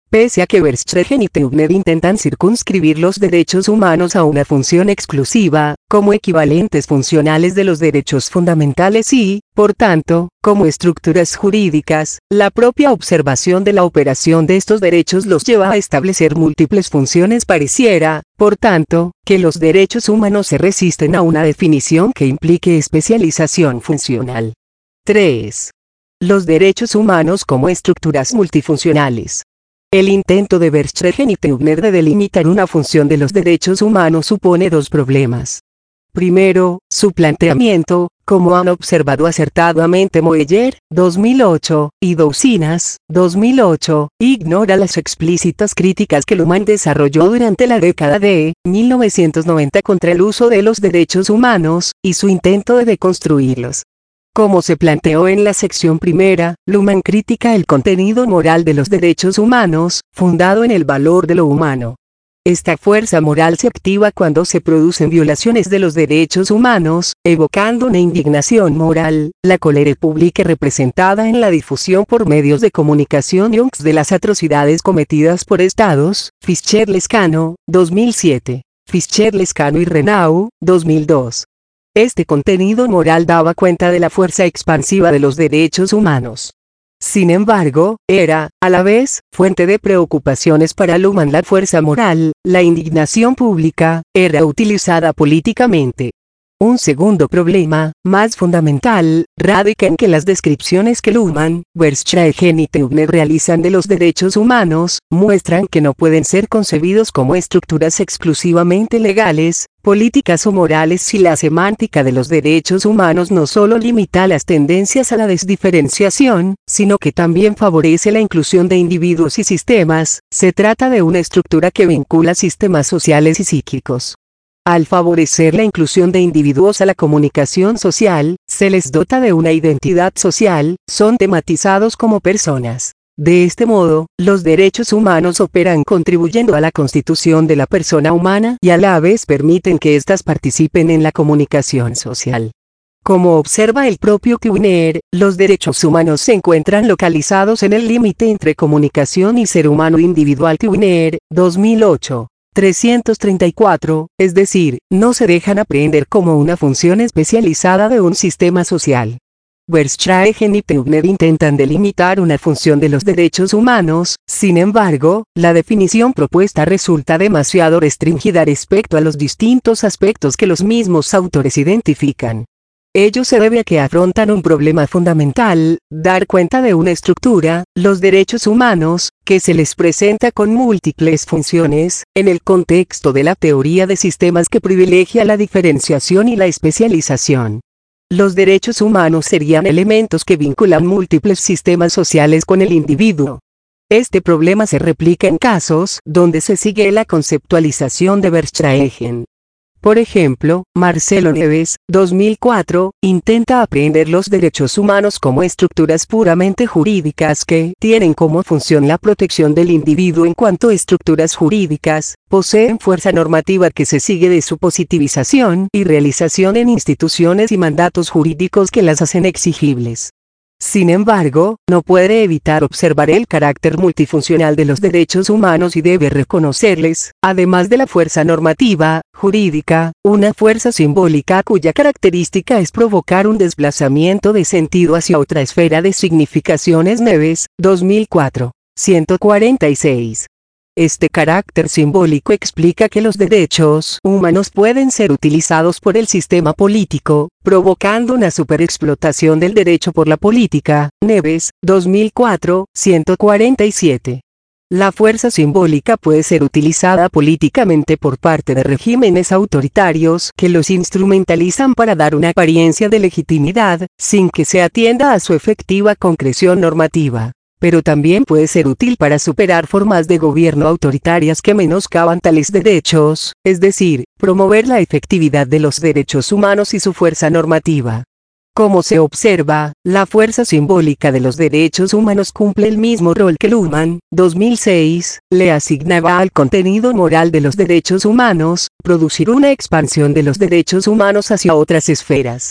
Pese a que Verstegen y Teubner intentan circunscribir los derechos humanos a una función exclusiva, como equivalentes funcionales de los derechos fundamentales y, por tanto, como estructuras jurídicas, la propia observación de la operación de estos derechos los lleva a establecer múltiples funciones. Pareciera, por tanto, que los derechos humanos se resisten a una definición que implique especialización funcional. tres. Los derechos humanos como estructuras multifuncionales. El intento de Verstegen y Teubner de delimitar una función de los derechos humanos supone dos problemas. Primero, su planteamiento, como han observado acertadamente Moeller, dos mil ocho, y Dousinas, dos mil ocho, ignora las explícitas críticas que Luhmann desarrolló durante la década de mil novecientos noventa contra el uso de los derechos humanos, y su intento de deconstruirlos. Como se planteó en la sección primera, Luhmann critica el contenido moral de los derechos humanos, fundado en el valor de lo humano. Esta fuerza moral se activa cuando se producen violaciones de los derechos humanos, evocando una indignación moral, la cólera pública representada en la difusión por medios de comunicación de las atrocidades cometidas por estados. Fischer-Lescano, dos mil siete. Fischer-Lescano y Renaud, dos mil dos. Este contenido moral daba cuenta de la fuerza expansiva de los derechos humanos. Sin embargo, era, a la vez, fuente de preocupaciones para Luhmann. La fuerza moral, la indignación pública, era utilizada políticamente. Un segundo problema, más fundamental, radica en que las descripciones que Luhmann, Verstegen y Teubner realizan de los derechos humanos, muestran que no pueden ser concebidos como estructuras exclusivamente legales, políticas o morales si la semántica de los derechos humanos no solo limita las tendencias a la desdiferenciación, sino que también favorece la inclusión de individuos y sistemas. Se trata de una estructura que vincula sistemas sociales y psíquicos. Al favorecer la inclusión de individuos a la comunicación social, se les dota de una identidad social, son tematizados como personas. De este modo, los derechos humanos operan contribuyendo a la constitución de la persona humana y a la vez permiten que éstas participen en la comunicación social. Como observa el propio Teubner, los derechos humanos se encuentran localizados en el límite entre comunicación y ser humano individual. Teubner, dos mil ocho. trescientos treinta y cuatro, es decir, no se dejan aprender como una función especializada de un sistema social. Verstegen y Teubner intentan delimitar una función de los derechos humanos, sin embargo, la definición propuesta resulta demasiado restringida respecto a los distintos aspectos que los mismos autores identifican. Ello se debe a que afrontan un problema fundamental, dar cuenta de una estructura, los derechos humanos, que se les presenta con múltiples funciones, en el contexto de la teoría de sistemas que privilegia la diferenciación y la especialización. Los derechos humanos serían elementos que vinculan múltiples sistemas sociales con el individuo. Este problema se replica en casos donde se sigue la conceptualización de Verstegen. Por ejemplo, Marcelo Neves, dos mil cuatro, intenta aprehender los derechos humanos como estructuras puramente jurídicas que tienen como función la protección del individuo en cuanto a estructuras jurídicas, poseen fuerza normativa que se sigue de su positivización y realización en instituciones y mandatos jurídicos que las hacen exigibles. Sin embargo, no puede evitar observar el carácter multifuncional de los derechos humanos y debe reconocerles, además de la fuerza normativa, jurídica, una fuerza simbólica cuya característica es provocar un desplazamiento de sentido hacia otra esfera de significaciones. Neves, dos mil cuatro, ciento cuarenta y seis. Este carácter simbólico explica que los derechos humanos pueden ser utilizados por el sistema político, provocando una superexplotación del derecho por la política. Neves, dos mil cuatro, ciento cuarenta y siete. La fuerza simbólica puede ser utilizada políticamente por parte de regímenes autoritarios que los instrumentalizan para dar una apariencia de legitimidad, sin que se atienda a su efectiva concreción normativa. Pero también puede ser útil para superar formas de gobierno autoritarias que menoscaban tales derechos, es decir, promover la efectividad de los derechos humanos y su fuerza normativa. Como se observa, la fuerza simbólica de los derechos humanos cumple el mismo rol que Luhmann, dos mil seis, le asignaba al contenido moral de los derechos humanos, producir una expansión de los derechos humanos hacia otras esferas.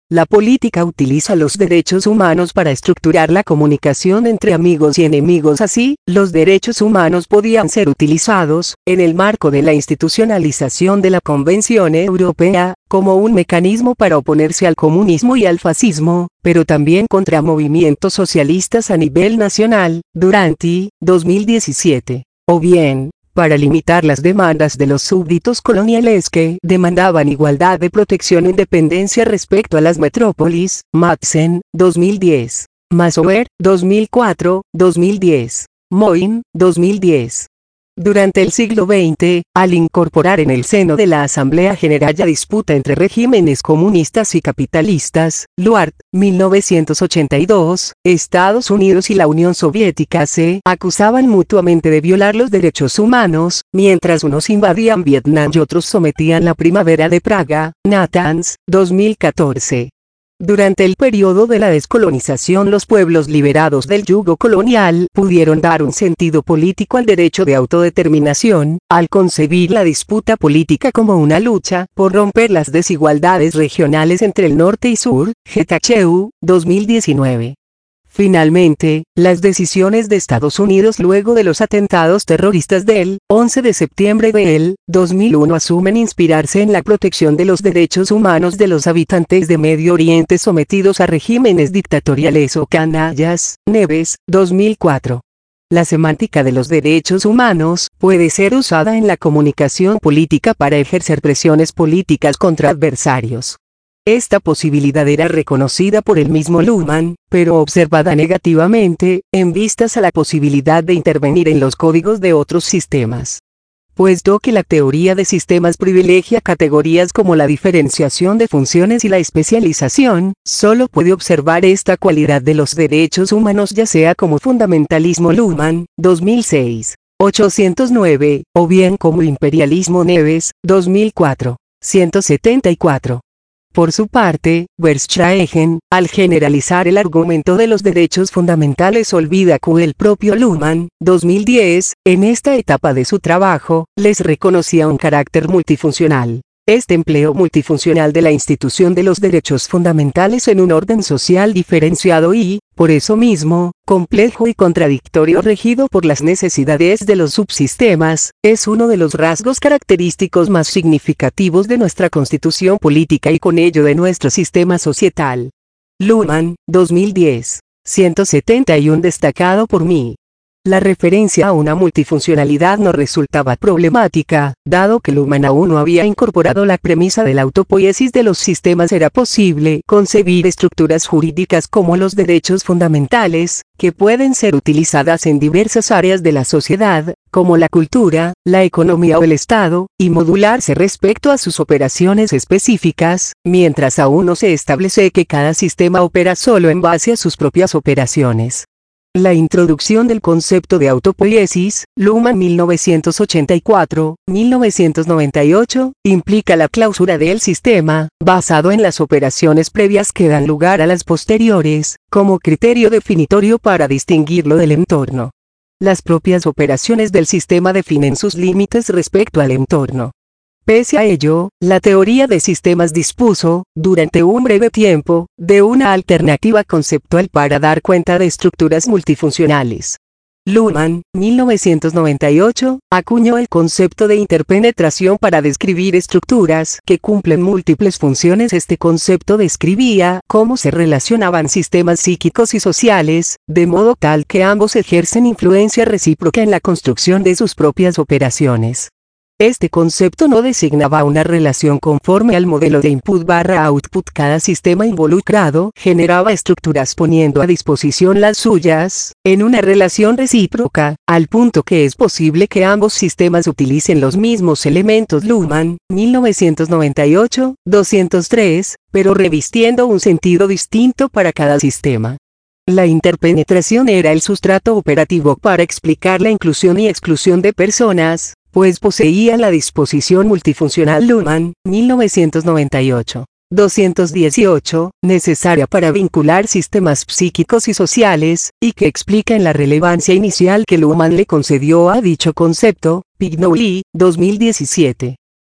La política utiliza los derechos humanos para estructurar la comunicación entre amigos y enemigos. Así, los derechos humanos podían ser utilizados, en el marco de la institucionalización de la Convención Europea, como un mecanismo para oponerse al comunismo y al fascismo, pero también contra movimientos socialistas a nivel nacional, durante dos mil diecisiete. O bien, para limitar las demandas de los súbditos coloniales que demandaban igualdad de protección e independencia respecto a las metrópolis. Madsen, dos mil diez. Masower, dos mil cuatro, dos mil diez. Moin, dos mil diez. Durante el siglo veinte, al incorporar en el seno de la Asamblea General la disputa entre regímenes comunistas y capitalistas, Luart, mil novecientos ochenta y dos, Estados Unidos y la Unión Soviética se acusaban mutuamente de violar los derechos humanos, mientras unos invadían Vietnam y otros sometían la Primavera de Praga. Natanz, dos mil catorce. Durante el periodo de la descolonización, los pueblos liberados del yugo colonial pudieron dar un sentido político al derecho de autodeterminación, al concebir la disputa política como una lucha por romper las desigualdades regionales entre el norte y sur. Getachew, dos mil diecinueve. Finalmente, las decisiones de Estados Unidos luego de los atentados terroristas del once de septiembre del dos mil uno asumen inspirarse en la protección de los derechos humanos de los habitantes de Medio Oriente sometidos a regímenes dictatoriales o canallas. Neves, dos mil cuatro. La semántica de los derechos humanos puede ser usada en la comunicación política para ejercer presiones políticas contra adversarios. Esta posibilidad era reconocida por el mismo Luhmann, pero observada negativamente, en vistas a la posibilidad de intervenir en los códigos de otros sistemas. Puesto que la teoría de sistemas privilegia categorías como la diferenciación de funciones y la especialización, solo puede observar esta cualidad de los derechos humanos ya sea como fundamentalismo Luhmann, dos mil seis, ochocientos nueve, o bien como imperialismo Neves, dos mil cuatro, ciento setenta y cuatro. Por su parte, Verstraegen, al generalizar el argumento de los derechos fundamentales olvida que el propio Luhmann, dos mil diez, en esta etapa de su trabajo, les reconocía un carácter multifuncional. Este empleo multifuncional de la institución de los derechos fundamentales en un orden social diferenciado y, por eso mismo, complejo y contradictorio regido por las necesidades de los subsistemas, es uno de los rasgos característicos más significativos de nuestra constitución política y con ello de nuestro sistema societal. Luhmann, dos mil diez, ciento setenta y uno destacado por mí. La referencia a una multifuncionalidad no resultaba problemática, dado que Luhmann aún no había incorporado la premisa de la autopoiesis de los sistemas. Era posible concebir estructuras jurídicas como los derechos fundamentales, que pueden ser utilizadas en diversas áreas de la sociedad, como la cultura, la economía o el Estado, y modularse respecto a sus operaciones específicas, mientras aún no se establece que cada sistema opera solo en base a sus propias operaciones. La introducción del concepto de autopoiesis, Luhmann mil novecientos ochenta y cuatro, mil novecientos noventa y ocho, implica la clausura del sistema, basado en las operaciones previas que dan lugar a las posteriores, como criterio definitorio para distinguirlo del entorno. Las propias operaciones del sistema definen sus límites respecto al entorno. Pese a ello, la teoría de sistemas dispuso, durante un breve tiempo, de una alternativa conceptual para dar cuenta de estructuras multifuncionales. Luhmann, mil novecientos noventa y ocho, acuñó el concepto de interpenetración para describir estructuras que cumplen múltiples funciones. Este concepto describía cómo se relacionaban sistemas psíquicos y sociales, de modo tal que ambos ejercen influencia recíproca en la construcción de sus propias operaciones. Este concepto no designaba una relación conforme al modelo de input barra output. Cada sistema involucrado generaba estructuras poniendo a disposición las suyas, en una relación recíproca, al punto que es posible que ambos sistemas utilicen los mismos elementos. Luhmann, mil novecientos noventa y ocho, doscientos tres, pero revistiendo un sentido distinto para cada sistema. La interpenetración era el sustrato operativo para explicar la inclusión y exclusión de personas, pues poseía la disposición multifuncional Luhmann, mil novecientos noventa y ocho, doscientos dieciocho, necesaria para vincular sistemas psíquicos y sociales, y que explica en la relevancia inicial que Luhmann le concedió a dicho concepto. Pignoli, dos mil diecisiete.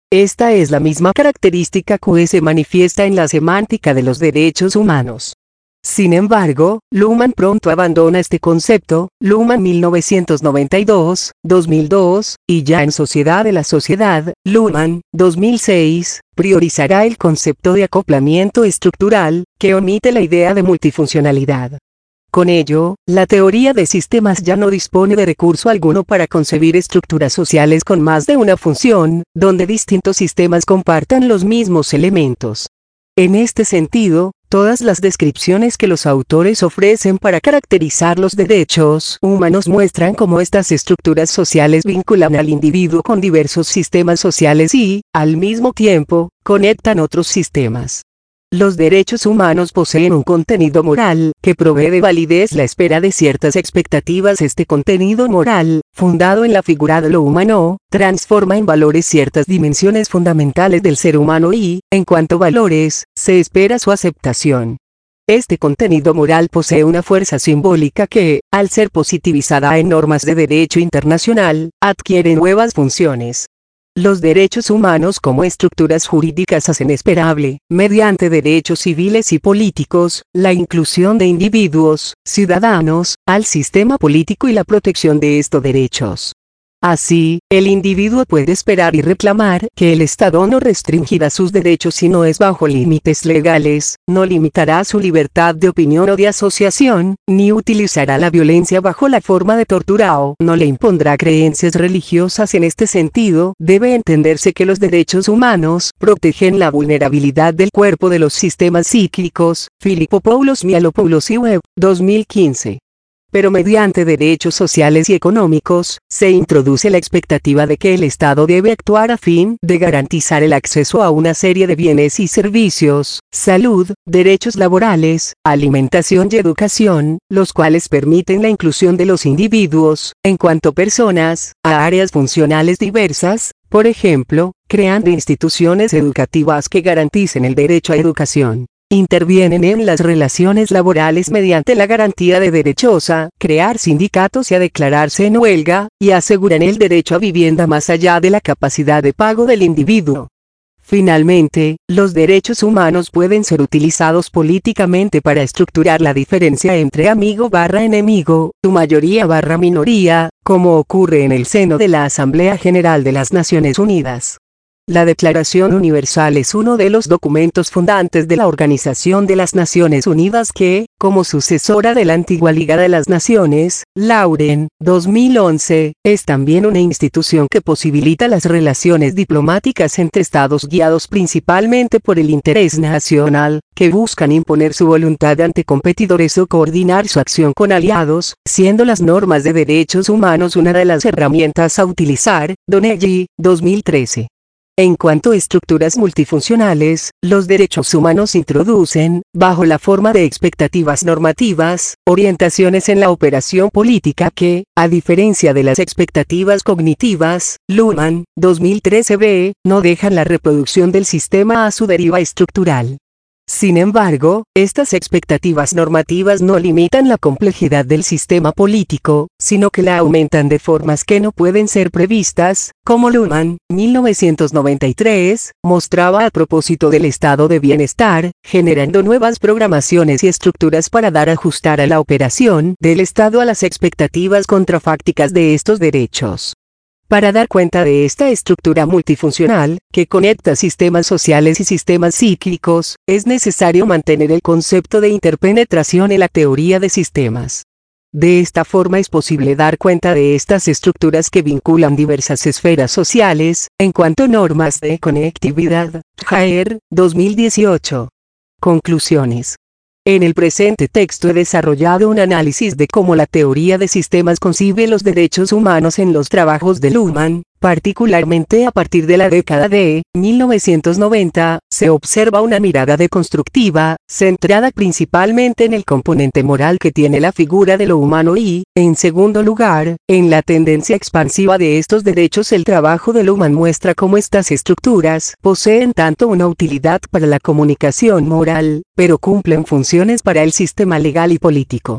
Esta es la misma característica que se manifiesta en la semántica de los derechos humanos. Sin embargo, Luhmann pronto abandona este concepto, Luhmann mil novecientos noventa y dos, dos mil dos, y ya en Sociedad de la Sociedad, Luhmann, dos mil seis, priorizará el concepto de acoplamiento estructural, que omite la idea de multifuncionalidad. Con ello, la teoría de sistemas ya no dispone de recurso alguno para concebir estructuras sociales con más de una función, donde distintos sistemas compartan los mismos elementos. En este sentido, todas las descripciones que los autores ofrecen para caracterizar los derechos humanos muestran cómo estas estructuras sociales vinculan al individuo con diversos sistemas sociales y, al mismo tiempo, conectan otros sistemas. Los derechos humanos poseen un contenido moral, que provee de validez la espera de ciertas expectativas. Este contenido moral, fundado en la figura de lo humano, transforma en valores ciertas dimensiones fundamentales del ser humano y, en cuanto a valores, se espera su aceptación. Este contenido moral posee una fuerza simbólica que, al ser positivizada en normas de derecho internacional, adquiere nuevas funciones. Los derechos humanos como estructuras jurídicas hacen esperable, mediante derechos civiles y políticos, la inclusión de individuos, ciudadanos, al sistema político y la protección de estos derechos. Así, el individuo puede esperar y reclamar que el Estado no restringirá sus derechos si no es bajo límites legales, no limitará su libertad de opinión o de asociación, ni utilizará la violencia bajo la forma de tortura o no le impondrá creencias religiosas. En este sentido, debe entenderse que los derechos humanos protegen la vulnerabilidad del cuerpo de los sistemas psíquicos. Filipopoulos Mialopoulos y Webb, dos mil quince. Pero mediante derechos sociales y económicos, se introduce la expectativa de que el Estado debe actuar a fin de garantizar el acceso a una serie de bienes y servicios, salud, derechos laborales, alimentación y educación, los cuales permiten la inclusión de los individuos, en cuanto personas, a áreas funcionales diversas, por ejemplo, creando instituciones educativas que garanticen el derecho a educación. Intervienen en las relaciones laborales mediante la garantía de derechos a crear sindicatos y a declararse en huelga, y aseguran el derecho a vivienda más allá de la capacidad de pago del individuo. Finalmente, los derechos humanos pueden ser utilizados políticamente para estructurar la diferencia entre amigo barra enemigo, tu mayoría barra minoría, como ocurre en el seno de la Asamblea General de las Naciones Unidas. La Declaración Universal es uno de los documentos fundantes de la Organización de las Naciones Unidas que, como sucesora de la antigua Liga de las Naciones, Lauren, dos mil once, es también una institución que posibilita las relaciones diplomáticas entre estados guiados principalmente por el interés nacional, que buscan imponer su voluntad ante competidores o coordinar su acción con aliados, siendo las normas de derechos humanos una de las herramientas a utilizar. Donnelly, dos mil trece. En cuanto a estructuras multifuncionales, los derechos humanos introducen, bajo la forma de expectativas normativas, orientaciones en la operación política que, a diferencia de las expectativas cognitivas, Luhmann, dos mil trece b, no dejan la reproducción del sistema a su deriva estructural. Sin embargo, estas expectativas normativas no limitan la complejidad del sistema político, sino que la aumentan de formas que no pueden ser previstas, como Luhmann, mil novecientos noventa y tres, mostraba a propósito del estado de bienestar, generando nuevas programaciones y estructuras para dar ajustar a la operación del Estado a las expectativas contrafácticas de estos derechos. Para dar cuenta de esta estructura multifuncional, que conecta sistemas sociales y sistemas psíquicos, es necesario mantener el concepto de interpenetración en la teoría de sistemas. De esta forma es posible dar cuenta de estas estructuras que vinculan diversas esferas sociales, en cuanto a normas de conectividad. Jaer, dos mil dieciocho. Conclusiones. En el presente texto he desarrollado un análisis de cómo la teoría de sistemas concibe los derechos humanos en los trabajos de Luhmann, particularmente a partir de la década de mil novecientos noventa, se observa una mirada deconstructiva, centrada principalmente en el componente moral que tiene la figura de lo humano y, en segundo lugar, en la tendencia expansiva de estos derechos. El trabajo de Luhmann muestra cómo estas estructuras poseen tanto una utilidad para la comunicación moral, pero cumplen funciones para el sistema legal y político.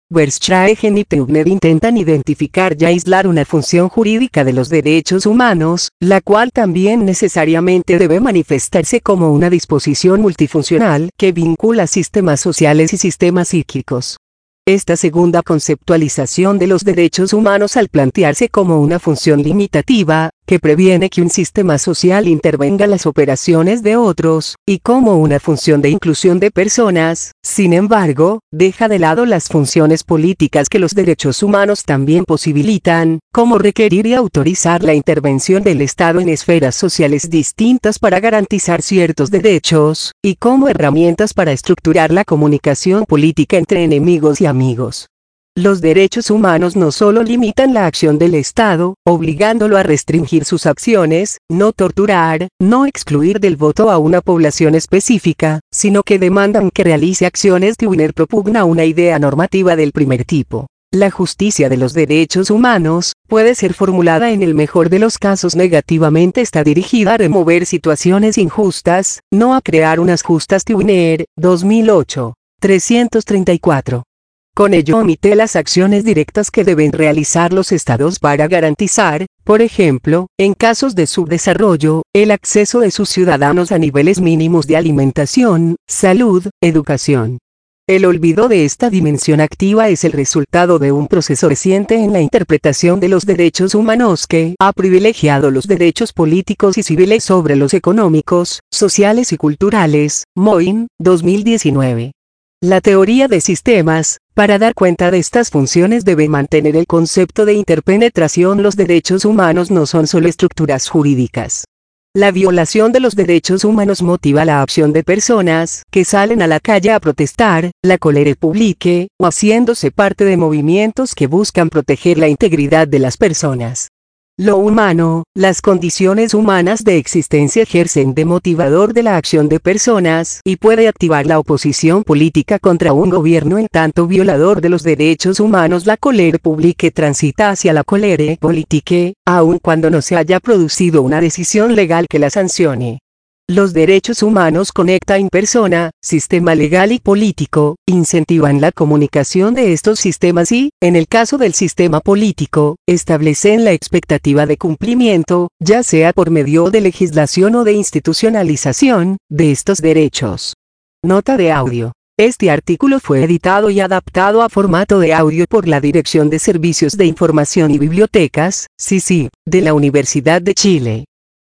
Verschraegen y Teubner intentan identificar y aislar una función jurídica de los derechos humanos, la cual también necesariamente debe manifestarse como una disposición multifuncional que vincula sistemas sociales y sistemas psíquicos. Esta segunda conceptualización de los derechos humanos al plantearse como una función limitativa, que previene que un sistema social intervenga en las operaciones de otros, y como una función de inclusión de personas, sin embargo, deja de lado las funciones políticas que los derechos humanos también posibilitan, como requerir y autorizar la intervención del Estado en esferas sociales distintas para garantizar ciertos derechos, y como herramientas para estructurar la comunicación política entre enemigos y amigos. Los derechos humanos no solo limitan la acción del Estado, obligándolo a restringir sus acciones, no torturar, no excluir del voto a una población específica, sino que demandan que realice acciones que Wiener propugna una idea normativa del primer tipo. La justicia de los derechos humanos, puede ser formulada en el mejor de los casos negativamente, está dirigida a remover situaciones injustas, no a crear unas justas. Wiener, dos mil ocho, trescientos treinta y cuatro. Con ello omite las acciones directas que deben realizar los estados para garantizar, por ejemplo, en casos de subdesarrollo, el acceso de sus ciudadanos a niveles mínimos de alimentación, salud, educación. El olvido de esta dimensión activa es el resultado de un proceso reciente en la interpretación de los derechos humanos que ha privilegiado los derechos políticos y civiles sobre los económicos, sociales y culturales. Moin, dos mil diecinueve. La teoría de sistemas, para dar cuenta de estas funciones, debe mantener el concepto de interpenetración. Los derechos humanos no son solo estructuras jurídicas. La violación de los derechos humanos motiva la acción de personas que salen a la calle a protestar, la colère publique, o haciéndose parte de movimientos que buscan proteger la integridad de las personas. Lo humano, las condiciones humanas de existencia ejercen de motivador de la acción de personas y puede activar la oposición política contra un gobierno en tanto violador de los derechos humanos. La colère publique transita hacia la colère politique, aun cuando no se haya producido una decisión legal que la sancione. Los derechos humanos conecta in persona, sistema legal y político, incentivan la comunicación de estos sistemas y, en el caso del sistema político, establecen la expectativa de cumplimiento, ya sea por medio de legislación o de institucionalización, de estos derechos. Nota de audio. Este artículo fue editado y adaptado a formato de audio por la Dirección de Servicios de Información y Bibliotecas, C I C I B, de la Universidad de Chile.